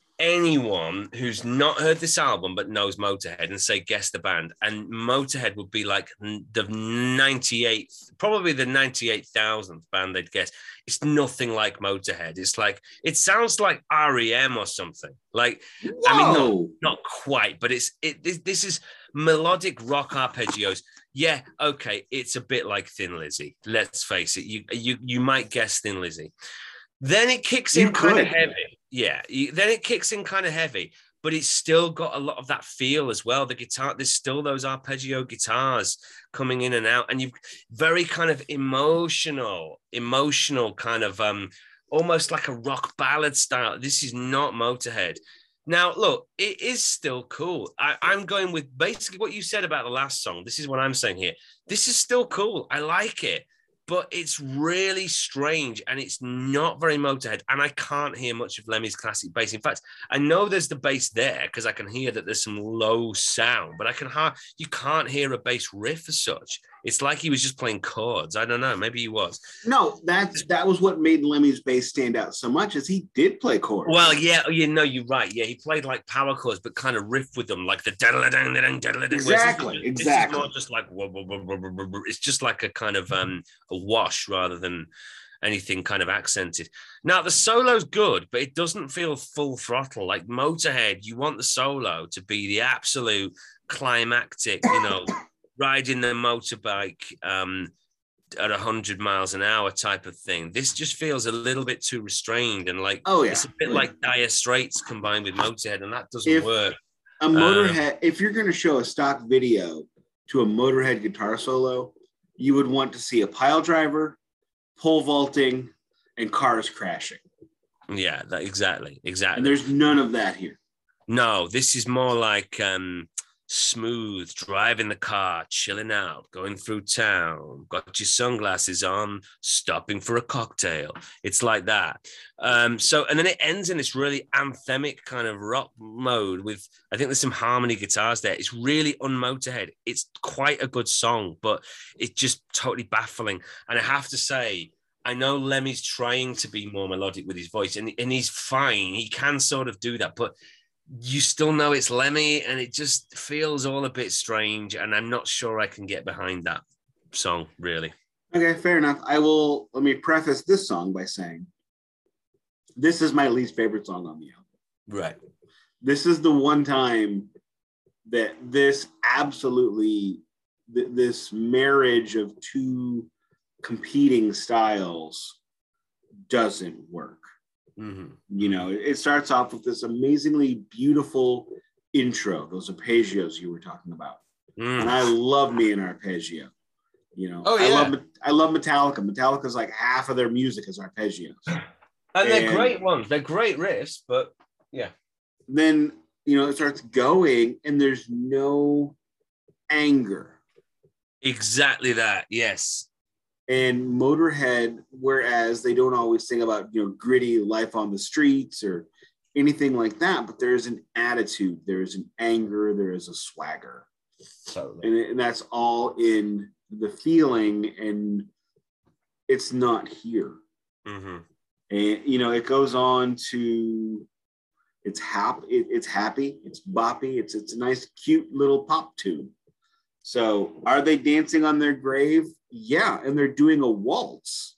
anyone who's not heard this album but knows Motorhead and say, guess the band. And Motorhead would be like the ninety-eighth, probably the ninety-eight thousandth band they'd guess. It's nothing like Motorhead. It's like, it sounds like R E M or something. Like, Whoa. I mean, not, not quite, but it's, it, this, this is melodic rock arpeggios. Yeah, okay, it's a bit like Thin Lizzy. Let's face it. You, you, you might guess Thin Lizzy. Then it kicks in kind of heavy. Yeah, you, then it kicks in kind of heavy, but it's still got a lot of that feel as well. The guitar, there's still those arpeggio guitars coming in and out, and you've very kind of emotional, emotional kind of um, almost like a rock ballad style. This is not Motorhead. Now, look, it is still cool. I, I'm going with basically what you said about the last song. This is what I'm saying here. This is still cool. I like it. But it's really strange and it's not very Motorhead. And I can't hear much of Lemmy's classic bass. In fact, I know there's the bass there because I can hear that there's some low sound, but I can ha- you can't hear a bass riff as such. It's like he was just playing chords. I don't know. Maybe he was. No, that's that was what made Lemmy's bass stand out so much, is he did play chords. Well, yeah, you know, you're right. Yeah, he played like power chords, but kind of riff with them, like the da-da-da-da-da-da, da-da-da-da. Exactly, This exactly. is not just like whoa, whoa, whoa, whoa, whoa, whoa. It's just like a kind of um a wash rather than anything kind of accented. Now the solo's good, but it doesn't feel full throttle like Motorhead. You want the solo to be the absolute climactic, you know. Riding the motorbike um, at one hundred miles an hour type of thing. This just feels a little bit too restrained and like, oh, yeah. It's a bit yeah. like Dire Straits combined with Motorhead, and that doesn't if work. A Motorhead, um, if you're going to show a stock video to a Motorhead guitar solo, you would want to see a pile driver, pole vaulting, and cars crashing. Yeah, that, exactly, exactly. And there's none of that here. No, this is more like... Um, smooth, driving the car, chilling out, going through town, got your sunglasses on, stopping for a cocktail. It's like that. Um, so, and then it ends in this really anthemic kind of rock mode with, I think there's some harmony guitars there. It's really un-Motorhead. It's quite a good song, but it's just totally baffling. And I have to say, I know Lemmy's trying to be more melodic with his voice, and, and he's fine. He can sort of do that, but you still know it's Lemmy, and it just feels all a bit strange, and I'm not sure I can get behind that song, really. Okay, fair enough. I will, let me preface this song by saying, this is my least favorite song on the album. Right. This is the one time that this absolutely, th- this marriage of two competing styles doesn't work. Mm-hmm. You know, it starts off with this amazingly beautiful intro, those arpeggios you were talking about. Mm. And I love me an arpeggio. You know, oh, yeah. I love I love Metallica. Metallica's like half of their music is arpeggios. And, and they're great ones. They're great riffs, but yeah. Then, you know, it starts going and there's no anger. Exactly that, yes. And Motorhead, whereas they don't always sing about, you know, gritty life on the streets or anything like that, but there's an attitude, there's an anger, there is a swagger. Totally. And, and that's all in the feeling, and it's not here. Mm-hmm. And, you know, it goes on to, it's happy, it, it's happy, it's boppy, it's, it's a nice, cute little pop tune. So are they dancing on their grave? Yeah, and they're doing a waltz.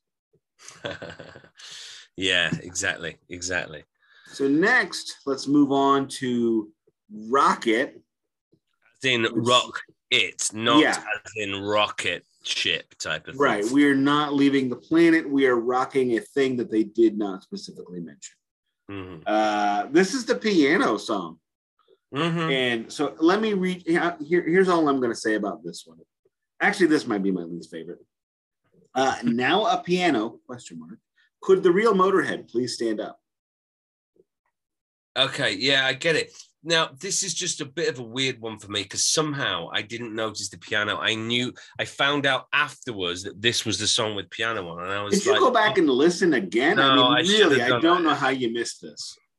Yeah, exactly, exactly. So next, let's move on to Rocket. As in rock it, not yeah. as in rocket ship type of thing. Right, we are not leaving the planet. We are rocking a thing that they did not specifically mention. Mm-hmm. Uh, this is the piano song. Mm-hmm. And so let me read, here, here's all I'm going to say about this one. Actually, this might be my least favorite. Uh, now a piano, question mark. Could the real Motorhead please stand up? Okay, yeah, I get it. Now, this is just a bit of a weird one for me because somehow I didn't notice the piano. I knew, I found out afterwards that this was the song with piano on. And I was Did like, you go back and listen again? No, I mean, I really, I don't that. know how you missed this.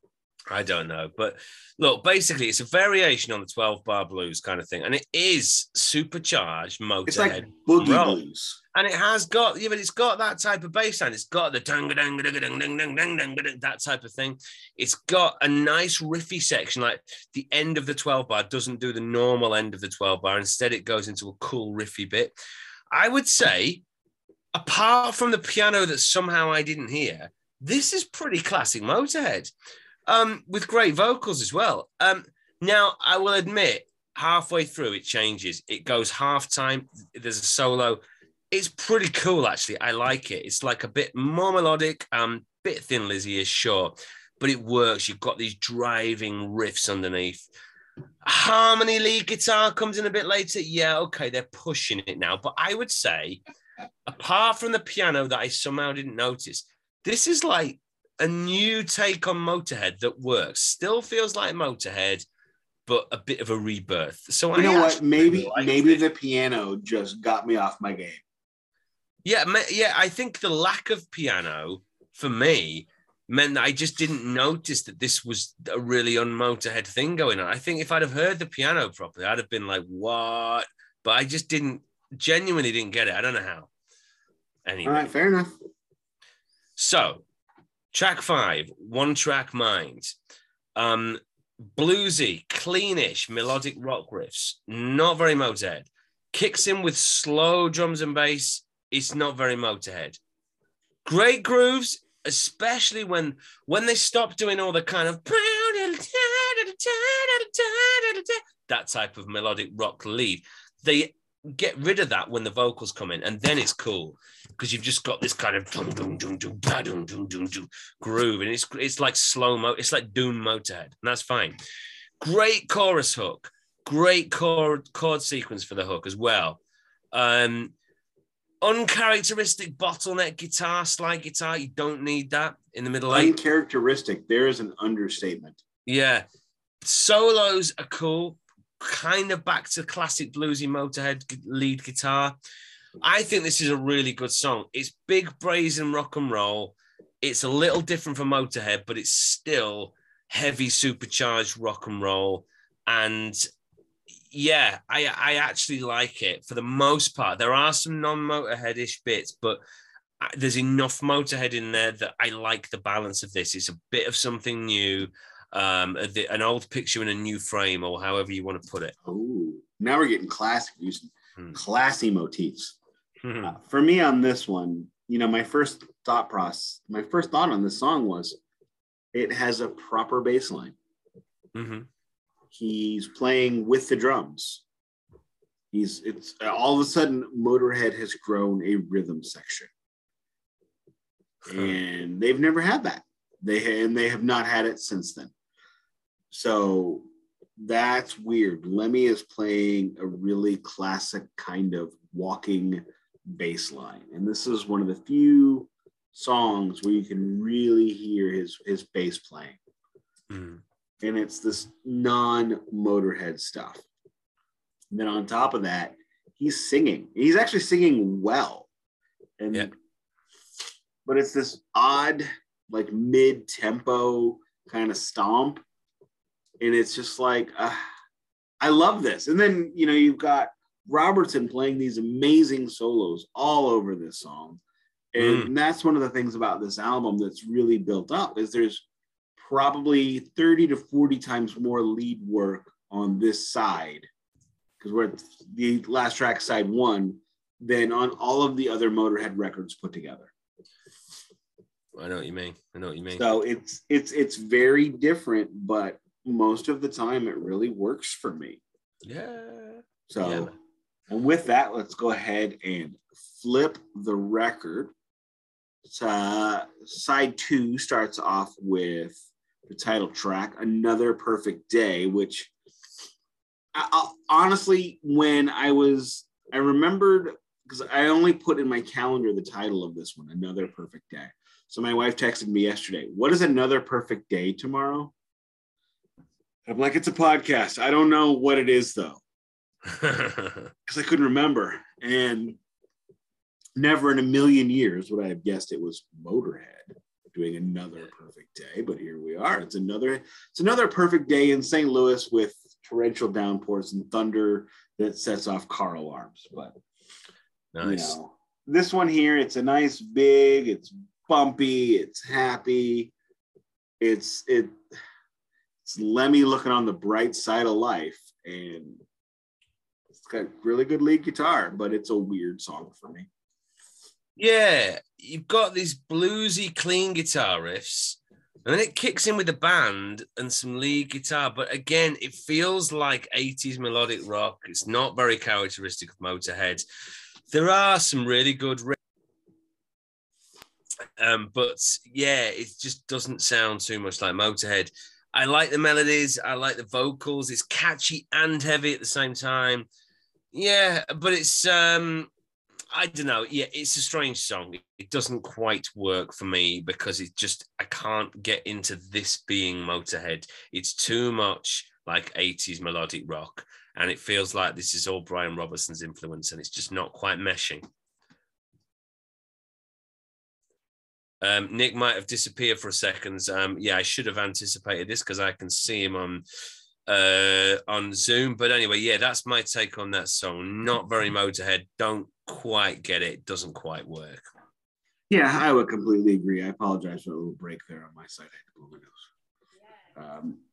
I don't know. But look, basically, it's a variation on the twelve bar blues kind of thing. And it is supercharged Motorhead. It's like boogie roll. blues. And it has got, yeah, but it's got that type of bass line. It's got the dung dung dung dung dung dung dung dung that type of thing. It's got a nice riffy section. Like the end of the twelve bar doesn't do the normal end of the twelve bar. Instead, it goes into a cool riffy bit. I would say, apart from the piano that somehow I didn't hear, this is pretty classic Motorhead, um, with great vocals as well. Um, now, I will admit, halfway through, it changes. It goes half time. There's a solo. It's pretty cool, actually. I like it. It's like a bit more melodic, um, bit Thin Lizzy is sure, but it works. You've got these driving riffs underneath. Harmony lead guitar comes in a bit later. Yeah, okay, they're pushing it now. But I would say, apart from the piano that I somehow didn't notice, this is like a new take on Motorhead that works. Still feels like Motorhead, but a bit of a rebirth. So you I know what? Maybe maybe it. the piano just got me off my game. Yeah, yeah. I think the lack of piano for me meant that I just didn't notice that this was a really un-Motorhead thing going on. I think if I'd have heard the piano properly, I'd have been like, "What?" But I just didn't, genuinely didn't get it. I don't know how. Anyway, all right, fair enough. So, track five, One Track Mind. Um, bluesy, cleanish, melodic rock riffs. Not very Motorhead. Kicks in with slow drums and bass. It's not very Motorhead. Great grooves, especially when when they stop doing all the kind of that type of melodic rock lead. They get rid of that when the vocals come in, and then it's cool because you've just got this kind of groove, and it's it's like slow mo. It's like Doom Motorhead, and that's fine. Great chorus hook, great chord chord sequence for the hook as well. Um, uncharacteristic bottleneck guitar, slide guitar. You don't need that in the middle eight. Uncharacteristic. There is an understatement. Yeah, solos are cool. Kind of back to classic bluesy Motorhead lead guitar. I think this is a really good song. It's big brazen rock and roll. It's a little different from Motorhead, but it's still heavy supercharged rock and roll. And yeah, I, I actually like it for the most part. There are some non-Motorhead-ish bits, but there's enough Motorhead in there that I like the balance of this. It's a bit of something new. Um, the, an old picture in a new frame, or however you want to put it. Oh, now we're getting classic, using hmm. classy motifs. Hmm. Uh, for me on this one, you know, my first thought process, my first thought on this song was, it has a proper bass line. Mm-hmm. He's playing with the drums. He's it's all of a sudden Motorhead has grown a rhythm section, huh. and they've never had that. They and they have not had it since then. So that's weird. Lemmy is playing a really classic kind of walking bass line. And this is one of the few songs where you can really hear his, his bass playing. Mm. And it's this non-Motorhead stuff. And then on top of that, he's singing. He's actually singing well. And yeah. But it's this odd, like mid-tempo kind of stomp. And it's just like, uh, I love this. And then, you know, you've got Robertson playing these amazing solos all over this song. And, mm. and that's one of the things about this album that's really built up, is there's probably thirty to forty times more lead work on this side, because we're at the last track, side one, than on all of the other Motorhead records put together. I know what you mean. I know what you mean. So it's it's it's very different, but most of the time it really works for me. Yeah. So, yeah. And with that, let's go ahead and flip the record. Uh, side two starts off with the title track, Another Perfect Day, which I, I, honestly, when I was, I remembered, because I only put in my calendar the title of this one, Another Perfect Day. So my wife texted me yesterday, what is another perfect day tomorrow? I'm like, it's a podcast. I don't know what it is, though, because I couldn't remember. And never in a million years would I have guessed it was Motorhead doing another perfect day, but here we are. It's another it's another perfect day in Saint Louis with torrential downpours and thunder that sets off car alarms. But nice. You know, this one here, it's a nice big, it's bumpy, it's happy, it's it it's Lemmy looking on the bright side of life, and it's got really good lead guitar, but it's a weird song for me. Yeah, you've got these bluesy, clean guitar riffs, and then it kicks in with the band and some lead guitar. But again, it feels like eighties melodic rock. It's not very characteristic of Motorhead. There are some really good riffs, um, but yeah, it just doesn't sound too much like Motorhead. I like the melodies. I like the vocals. It's catchy and heavy at the same time. Yeah, but it's... um. I don't know. Yeah, it's a strange song. It doesn't quite work for me because it just, I can't get into this being Motorhead. It's too much like eighties melodic rock. And it feels like this is all Brian Robertson's influence, and it's just not quite meshing. Um, Nick might have disappeared for a second. Um, yeah, I should have anticipated this because I can see him on uh, on Zoom. But anyway, yeah, that's my take on that song. Not very Motorhead. Don't quite get it. Doesn't quite work. Yeah, I would completely agree. I apologize for a little break there on my side. I had to blow my nose. Um,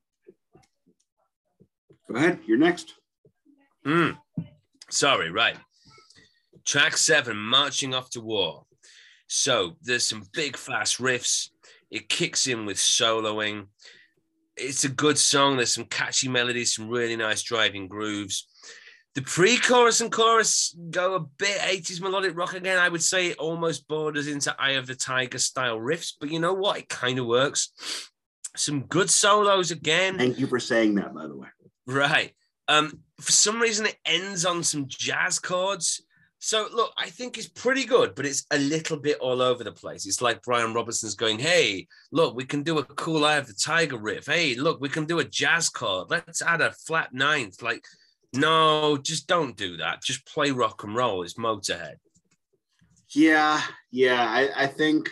go ahead. You're next. Mm. Sorry, right. Track seven, Marching Off to War. So there's some big fast riffs. It kicks in with soloing. It's a good song. There's some catchy melodies, some really nice driving grooves. The pre-chorus and chorus go a bit eighties melodic rock again. I would say it almost borders into Eye of the Tiger style riffs, but you know what? It kind of works. Some good solos again. Thank you for saying that, by the way. Right. Um, for some reason, it ends on some jazz chords. So, look, I think it's pretty good, but it's a little bit all over the place. It's like Brian Robertson's going, hey, look, we can do a cool Eye of the Tiger riff. Hey, look, we can do a jazz chord. Let's add a flat ninth. Like, no, just don't do that. Just play rock and roll. It's Motorhead. Yeah, yeah. I, I think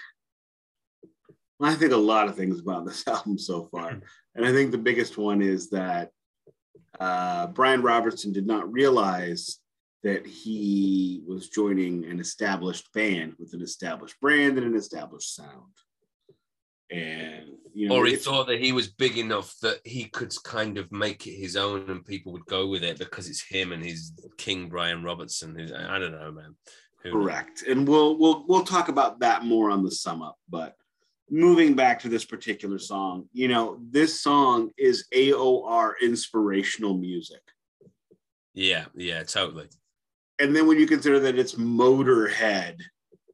I think a lot of things about this album so far. And I think the biggest one is that uh, Brian Robertson did not realize that he was joining an established band with an established brand and an established sound. And, you know, or he thought that he was big enough that he could kind of make it his own and people would go with it because it's him and his King Brian Robertson. Who, I don't know, man. Who Correct. Knows? And we'll we'll we'll talk about that more on the sum up. But moving back to this particular song, you know, this song is A O R inspirational music. Yeah, yeah, totally. And then when you consider that it's Motorhead,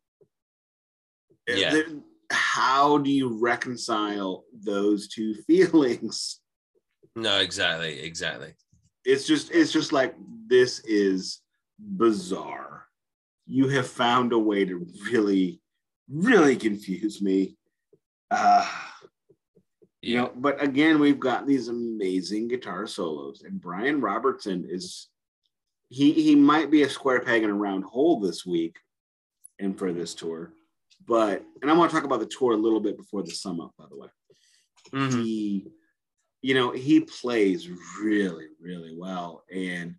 yeah. There, how do you reconcile those two feelings? No, exactly, exactly. It's just, it's just like, this is bizarre. You have found a way to really, really confuse me. Uh, yeah. You know, but again, we've got these amazing guitar solos, and Brian Robertson is, he he might be a square peg in a round hole this week and for this tour. But, and I want to talk about the tour a little bit before the sum up, by the way. Mm-hmm. He, you know, he plays really, really well. And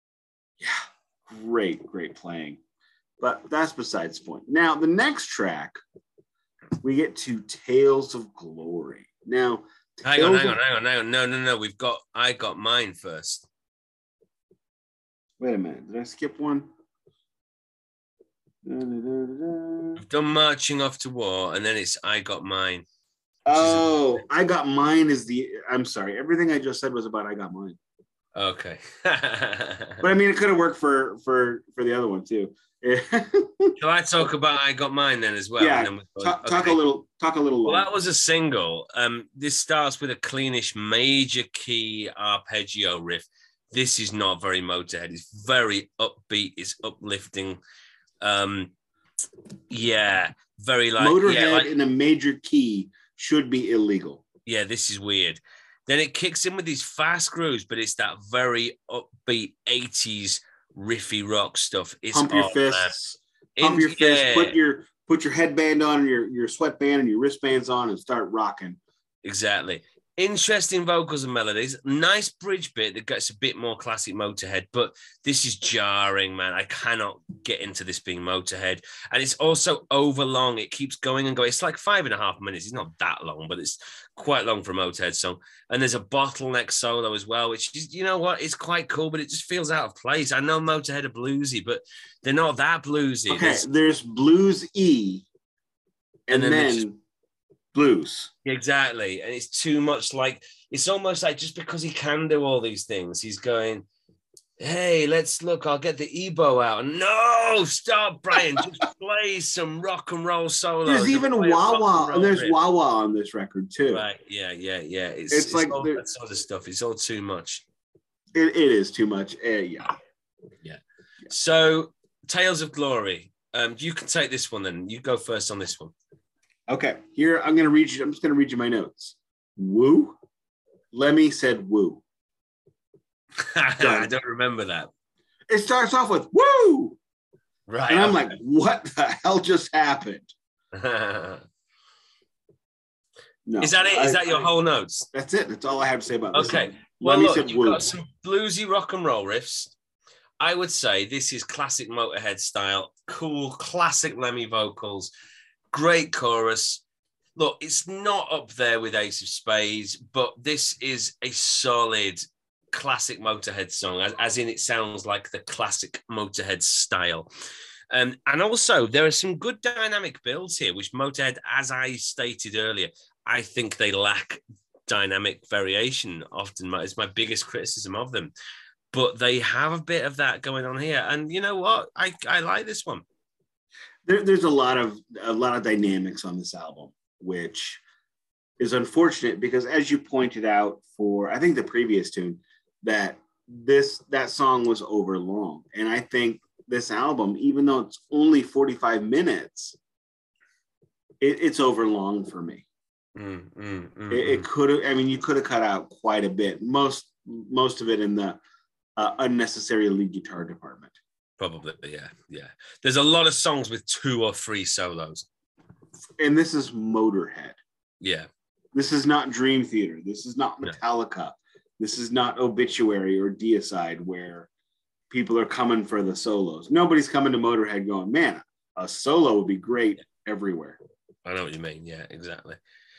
yeah, great, great playing. But that's besides the point. Now, the next track, we get to Tales of Glory. Now, hang on, hang on, hang on, hang on. No, no, no. We've got, I got mine first. Wait a minute. Did I skip one? We've done Marching Off to War, and then it's I Got Mine. Oh, I Got Mine is the, I'm sorry. Everything I just said was about I Got Mine. Okay. But I mean, it could have worked for, for, for the other one too. Shall I talk about I Got Mine then as well? Yeah, then we'll talk, okay. talk a little, talk a little Well, longer. that was a single. Um, this starts with a cleanish major key arpeggio riff. This is not very Motorhead. It's very upbeat. It's uplifting. Um, yeah, very like Motorhead yeah, like, in a major key should be illegal. Yeah, this is weird. Then it kicks in with these fast grooves, but it's that very upbeat eighties riffy rock stuff. It's Pump your oh, fists. man. Pump In, your fists. yeah. Put your put your headband on, your your sweatband, and your wristbands on, and start rocking. Exactly. Interesting vocals and melodies. Nice bridge bit that gets a bit more classic Motorhead, but this is jarring, man. I cannot get into this being Motorhead. And it's also overlong. It keeps going and going. It's like five and a half minutes. It's not that long, but it's quite long for a Motorhead song. And there's a bottleneck solo as well, which is, you know what, it's quite cool, but it just feels out of place. I know Motorhead are bluesy, but they're not that bluesy. Okay, there's, there's blues E, and, and then, then just, blues. Exactly. And it's too much like, it's almost like just because he can do all these things, he's going, hey, let's look, I'll get the E-bow out. No, stop, Brian. Just play some rock and roll solos. There's even wah-wah, and there's riff. wah-wah on this record too. Right, yeah, yeah, yeah. It's, it's, it's like all that sort of stuff. It's all too much. It, it is too much. Uh, yeah. yeah. Yeah. So, Tales of Glory. Um, you can take this one then. You go first on this one. Okay, here I'm gonna read you. I'm just gonna read you my notes. Woo. Lemmy said woo. I don't remember that. It starts off with woo. Right. And I'm like, what the hell just happened? no. No. Is that it? Is I, that your I, whole notes? That's it. That's all I have to say about this. Okay. Well, Lemmy look, said you've woo. Got some bluesy rock and roll riffs. I would say this is classic Motorhead style, cool, classic Lemmy vocals. Great chorus. Look, it's not up there with Ace of Spades, but this is a solid classic Motorhead song, as, as in it sounds like the classic Motorhead style. Um, and also, there are some good dynamic builds here, which Motorhead, as I stated earlier, I think they lack dynamic variation often. It's my biggest criticism of them. But they have a bit of that going on here. And you know what? I, I like this one. There, there's a lot of a lot of dynamics on this album, which is unfortunate because, as you pointed out for I think the previous tune, that this that song was overlong, and I think this album, even though it's only forty-five minutes, it, it's overlong for me. Mm, mm, mm, it it could have. I mean, you could have cut out quite a bit. Most most of it in the uh, unnecessary lead guitar department. Probably, yeah, yeah. There's a lot of songs with two or three solos. And this is Motorhead. Yeah. This is not Dream Theater. This is not Metallica. No. This is not Obituary or Deicide, where people are coming for the solos. Nobody's coming to Motorhead going, man, a solo would be great everywhere. I know what you mean. Yeah, exactly.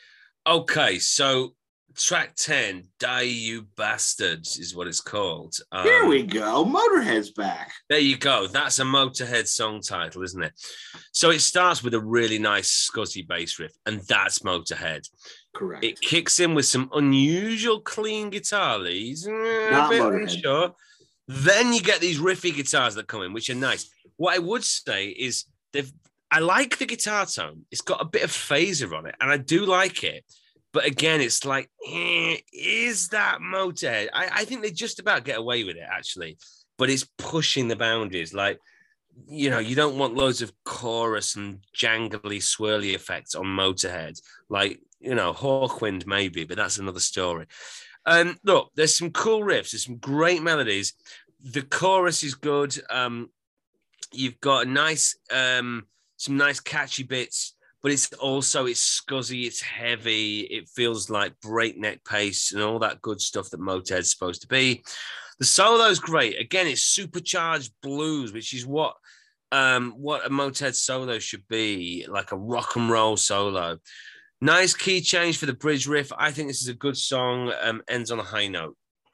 Okay, so track ten, Die You Bastards is what it's called. Um, Here we go. Motorhead's back. There you go. That's a Motorhead song title, isn't it? So it starts with a really nice scuzzy bass riff, and that's Motorhead. Correct. It kicks in with some unusual clean guitar leads. Not a bit unsure. Then you get these riffy guitars that come in, which are nice. What I would say is they've I like the guitar tone. It's got a bit of phaser on it, and I do like it. But again, it's like, eh, is that Motorhead? I, I think they just about get away with it, actually. But it's pushing the boundaries. Like, you know, you don't want loads of chorus and jangly, swirly effects on Motorhead. Like, you know, Hawkwind maybe, but that's another story. Um, look, there's some cool riffs. There's some great melodies. The chorus is good. Um, you've got a nice, um, some nice catchy bits. But it's also, it's scuzzy, it's heavy, it feels like breakneck pace and all that good stuff that Motorhead's supposed to be. The solo's great. Again, it's supercharged blues, which is what um, what a Motorhead solo should be, like a rock and roll solo. Nice key change for the bridge riff. I think this is a good song, um, ends on a high note.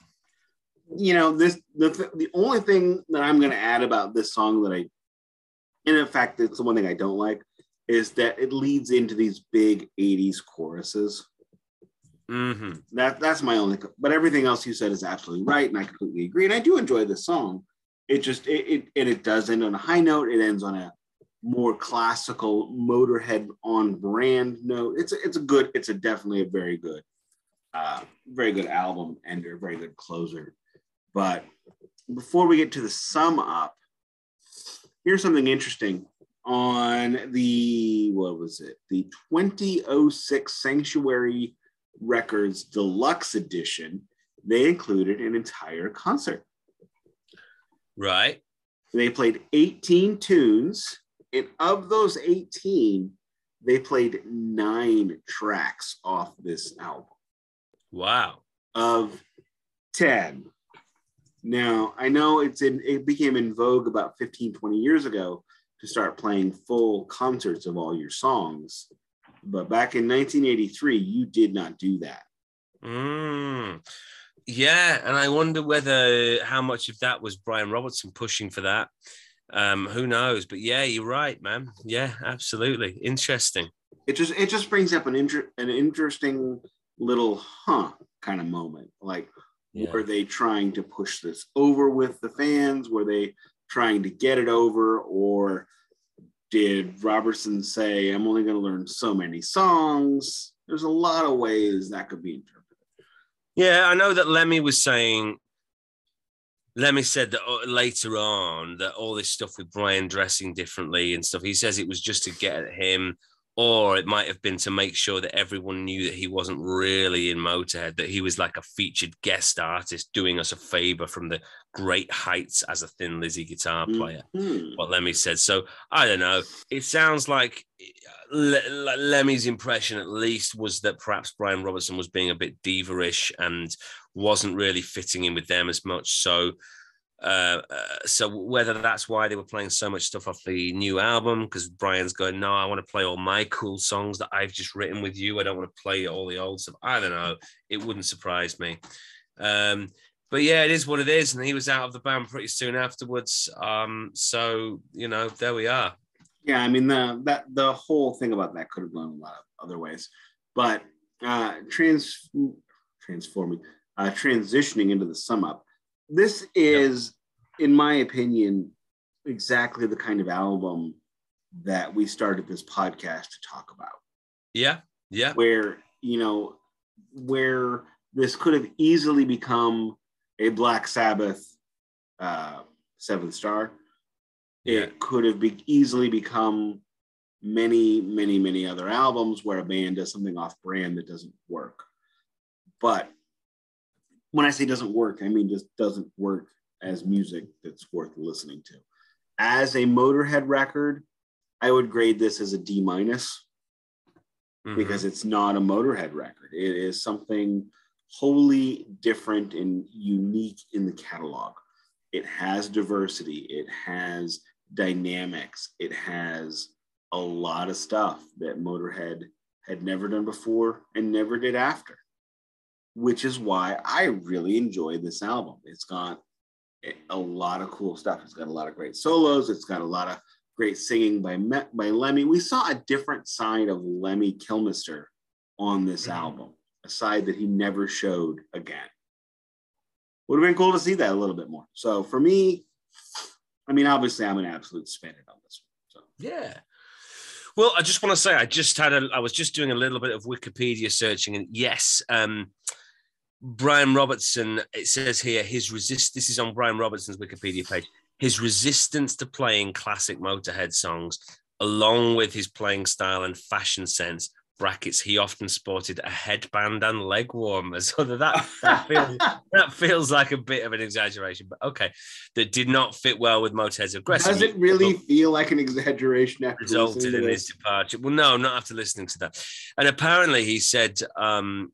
You know, this the, the only thing that I'm going to add about this song that I, and in fact, it's the one thing I don't like, is that it leads into these big eighties choruses. Mm-hmm. That that's my only, but everything else you said is absolutely right, and I completely agree. And I do enjoy this song. It just it, it and it does end on a high note. It ends on a more classical Motorhead on brand note. It's a, it's a good. It's a definitely a very good, uh, very good album and a very good closer. But before we get to the sum up, here's something interesting. On the, what was it? The twenty oh six Sanctuary Records Deluxe Edition, they included an entire concert. Right. They played eighteen tunes, And of those eighteen, they played nine tracks off this album. Wow. Of ten. Now, I know it's in, it became in vogue about fifteen, twenty years ago to start playing full concerts of all your songs. But back in nineteen eighty-three, you did not do that. Mm. Yeah, and I wonder whether how much of that was Brian Robertson pushing for that. Um, who knows? But yeah, you're right, man. Yeah, absolutely. Interesting. It just it just brings up an inter- an interesting little huh kind of moment. Like, yeah. Were they trying to push this over with the fans? Were they trying to get it over? Or did Robertson say, I'm only going to learn so many songs? There's a lot of ways that could be interpreted. Yeah, I know that Lemmy was saying, Lemmy said that later on that all this stuff with Brian dressing differently and stuff, he says it was just to get at him, or it might have been to make sure that everyone knew that he wasn't really in Motorhead, that he was like a featured guest artist doing us a favor from the great heights as a Thin Lizzy guitar player, mm-hmm. what Lemmy said. So I don't know. It sounds like Lemmy's impression at least was that perhaps Brian Robertson was being a bit diva-ish and wasn't really fitting in with them as much. So Uh, uh, so whether that's why they were playing so much stuff off the new album, because Brian's going, no, I want to play all my cool songs that I've just written with you. I don't want to play all the old stuff. I don't know. It wouldn't surprise me. Um, but yeah, it is what it is. And he was out of the band pretty soon afterwards. Um, so, you know, there we are. Yeah, I mean, the that the whole thing about that could have gone a lot of other ways. But uh, trans transforming, uh, transitioning into the sum up, this is, yep. in my opinion, exactly the kind of album that we started this podcast to talk about. Yeah, yeah. Where, you know, where this could have easily become a Black Sabbath uh, Seventh Star. Yeah. It could have be- easily become many, many, many other albums where a band does something off-brand that doesn't work. But when I say doesn't work, I mean just doesn't work as music that's worth listening to. As a Motorhead record, I would grade this as a D minus mm-hmm. because it's not a Motorhead record. It is something wholly different and unique in the catalog. It has diversity. It has dynamics. It has a lot of stuff that Motorhead had never done before and never did after, which is why I really enjoy this album. It's got a lot of cool stuff. It's got a lot of great solos. It's got a lot of great singing by by Lemmy. We saw a different side of Lemmy Kilmister on this mm-hmm. album, a side that he never showed again. Would have been cool to see that a little bit more. So for me, I mean, obviously I'm an absolute spinner on this one. So yeah. Well, I just want to say, I just had a, I was just doing a little bit of Wikipedia searching, and yes, um, Brian Robertson, it says here, his resist, this is on Brian Robertson's Wikipedia page, his resistance to playing classic Motorhead songs, along with his playing style and fashion sense, brackets, he often sported a headband and leg warmers. So that, that, feels, that feels like a bit of an exaggeration, but okay. That did not fit well with Motorhead's aggressive. Does it really feel like an exaggeration after resulted in his departure? Well, no, not after listening to that. And apparently he said um,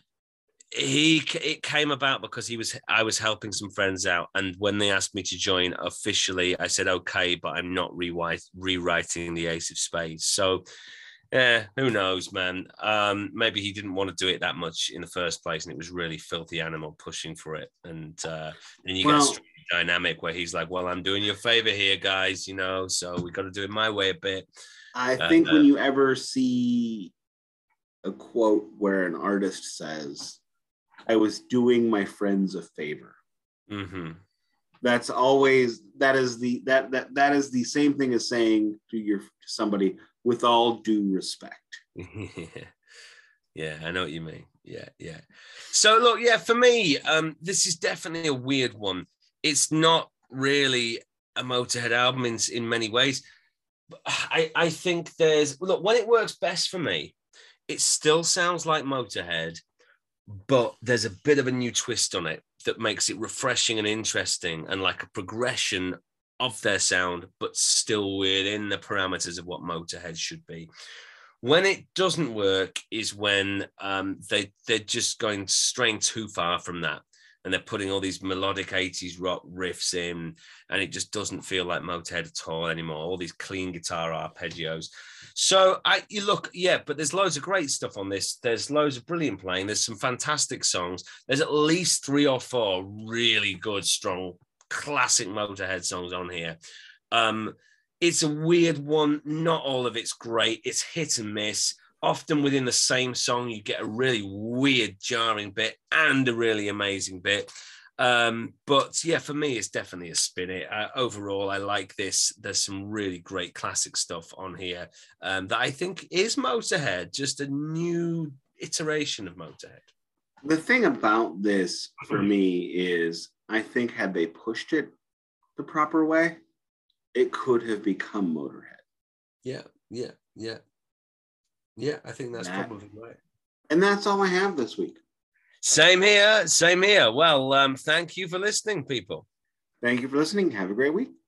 he it came about because he was I was helping some friends out, and when they asked me to join officially, I said, okay, but I'm not rewrite, rewriting the Ace of Spades. So yeah, who knows, man? Um, maybe he didn't want to do it that much in the first place, and it was really Filthy Animal pushing for it. And uh, then you well, get a dynamic where he's like, well, I'm doing you a favor here, guys, you know, so we got to do it my way a bit. I think uh, when you ever see a quote where an artist says, I was doing my friends a favor. Mm-hmm. That's always, that is the, that, that, that is the same thing as saying to your, to somebody, with all due respect. Yeah, I know what you mean. Yeah, yeah. So look, yeah, for me, um, this is definitely a weird one. It's not really a Motorhead album in, in many ways. But I, I think there's, look, when it works best for me, it still sounds like Motorhead, but there's a bit of a new twist on it that makes it refreshing and interesting and like a progression of their sound, but still within the parameters of what Motorhead should be. When it doesn't work is when um, they, they're just going straying too far from that. And they're putting all these melodic eighties rock riffs in, and it just doesn't feel like Motorhead at all anymore. All these clean guitar arpeggios. So I, you look, yeah, but there's loads of great stuff on this. There's loads of brilliant playing. There's some fantastic songs. There's at least three or four really good, strong, classic Motorhead songs on here. Um, it's a weird one. Not all of it's great. It's hit and miss. Often within the same song, you get a really weird, jarring bit and a really amazing bit. Um, but yeah, for me, it's definitely a spin it. Uh, overall, I like this. There's some really great classic stuff on here um, that I think is Motorhead, just a new iteration of Motorhead. The thing about this for me is I think had they pushed it the proper way, it could have become Motorhead. Yeah, yeah, yeah. Yeah, I think that's that, probably right. And that's all I have this week. Same here. Same here. Well, um, thank you for listening, people. Thank you for listening. Have a great week.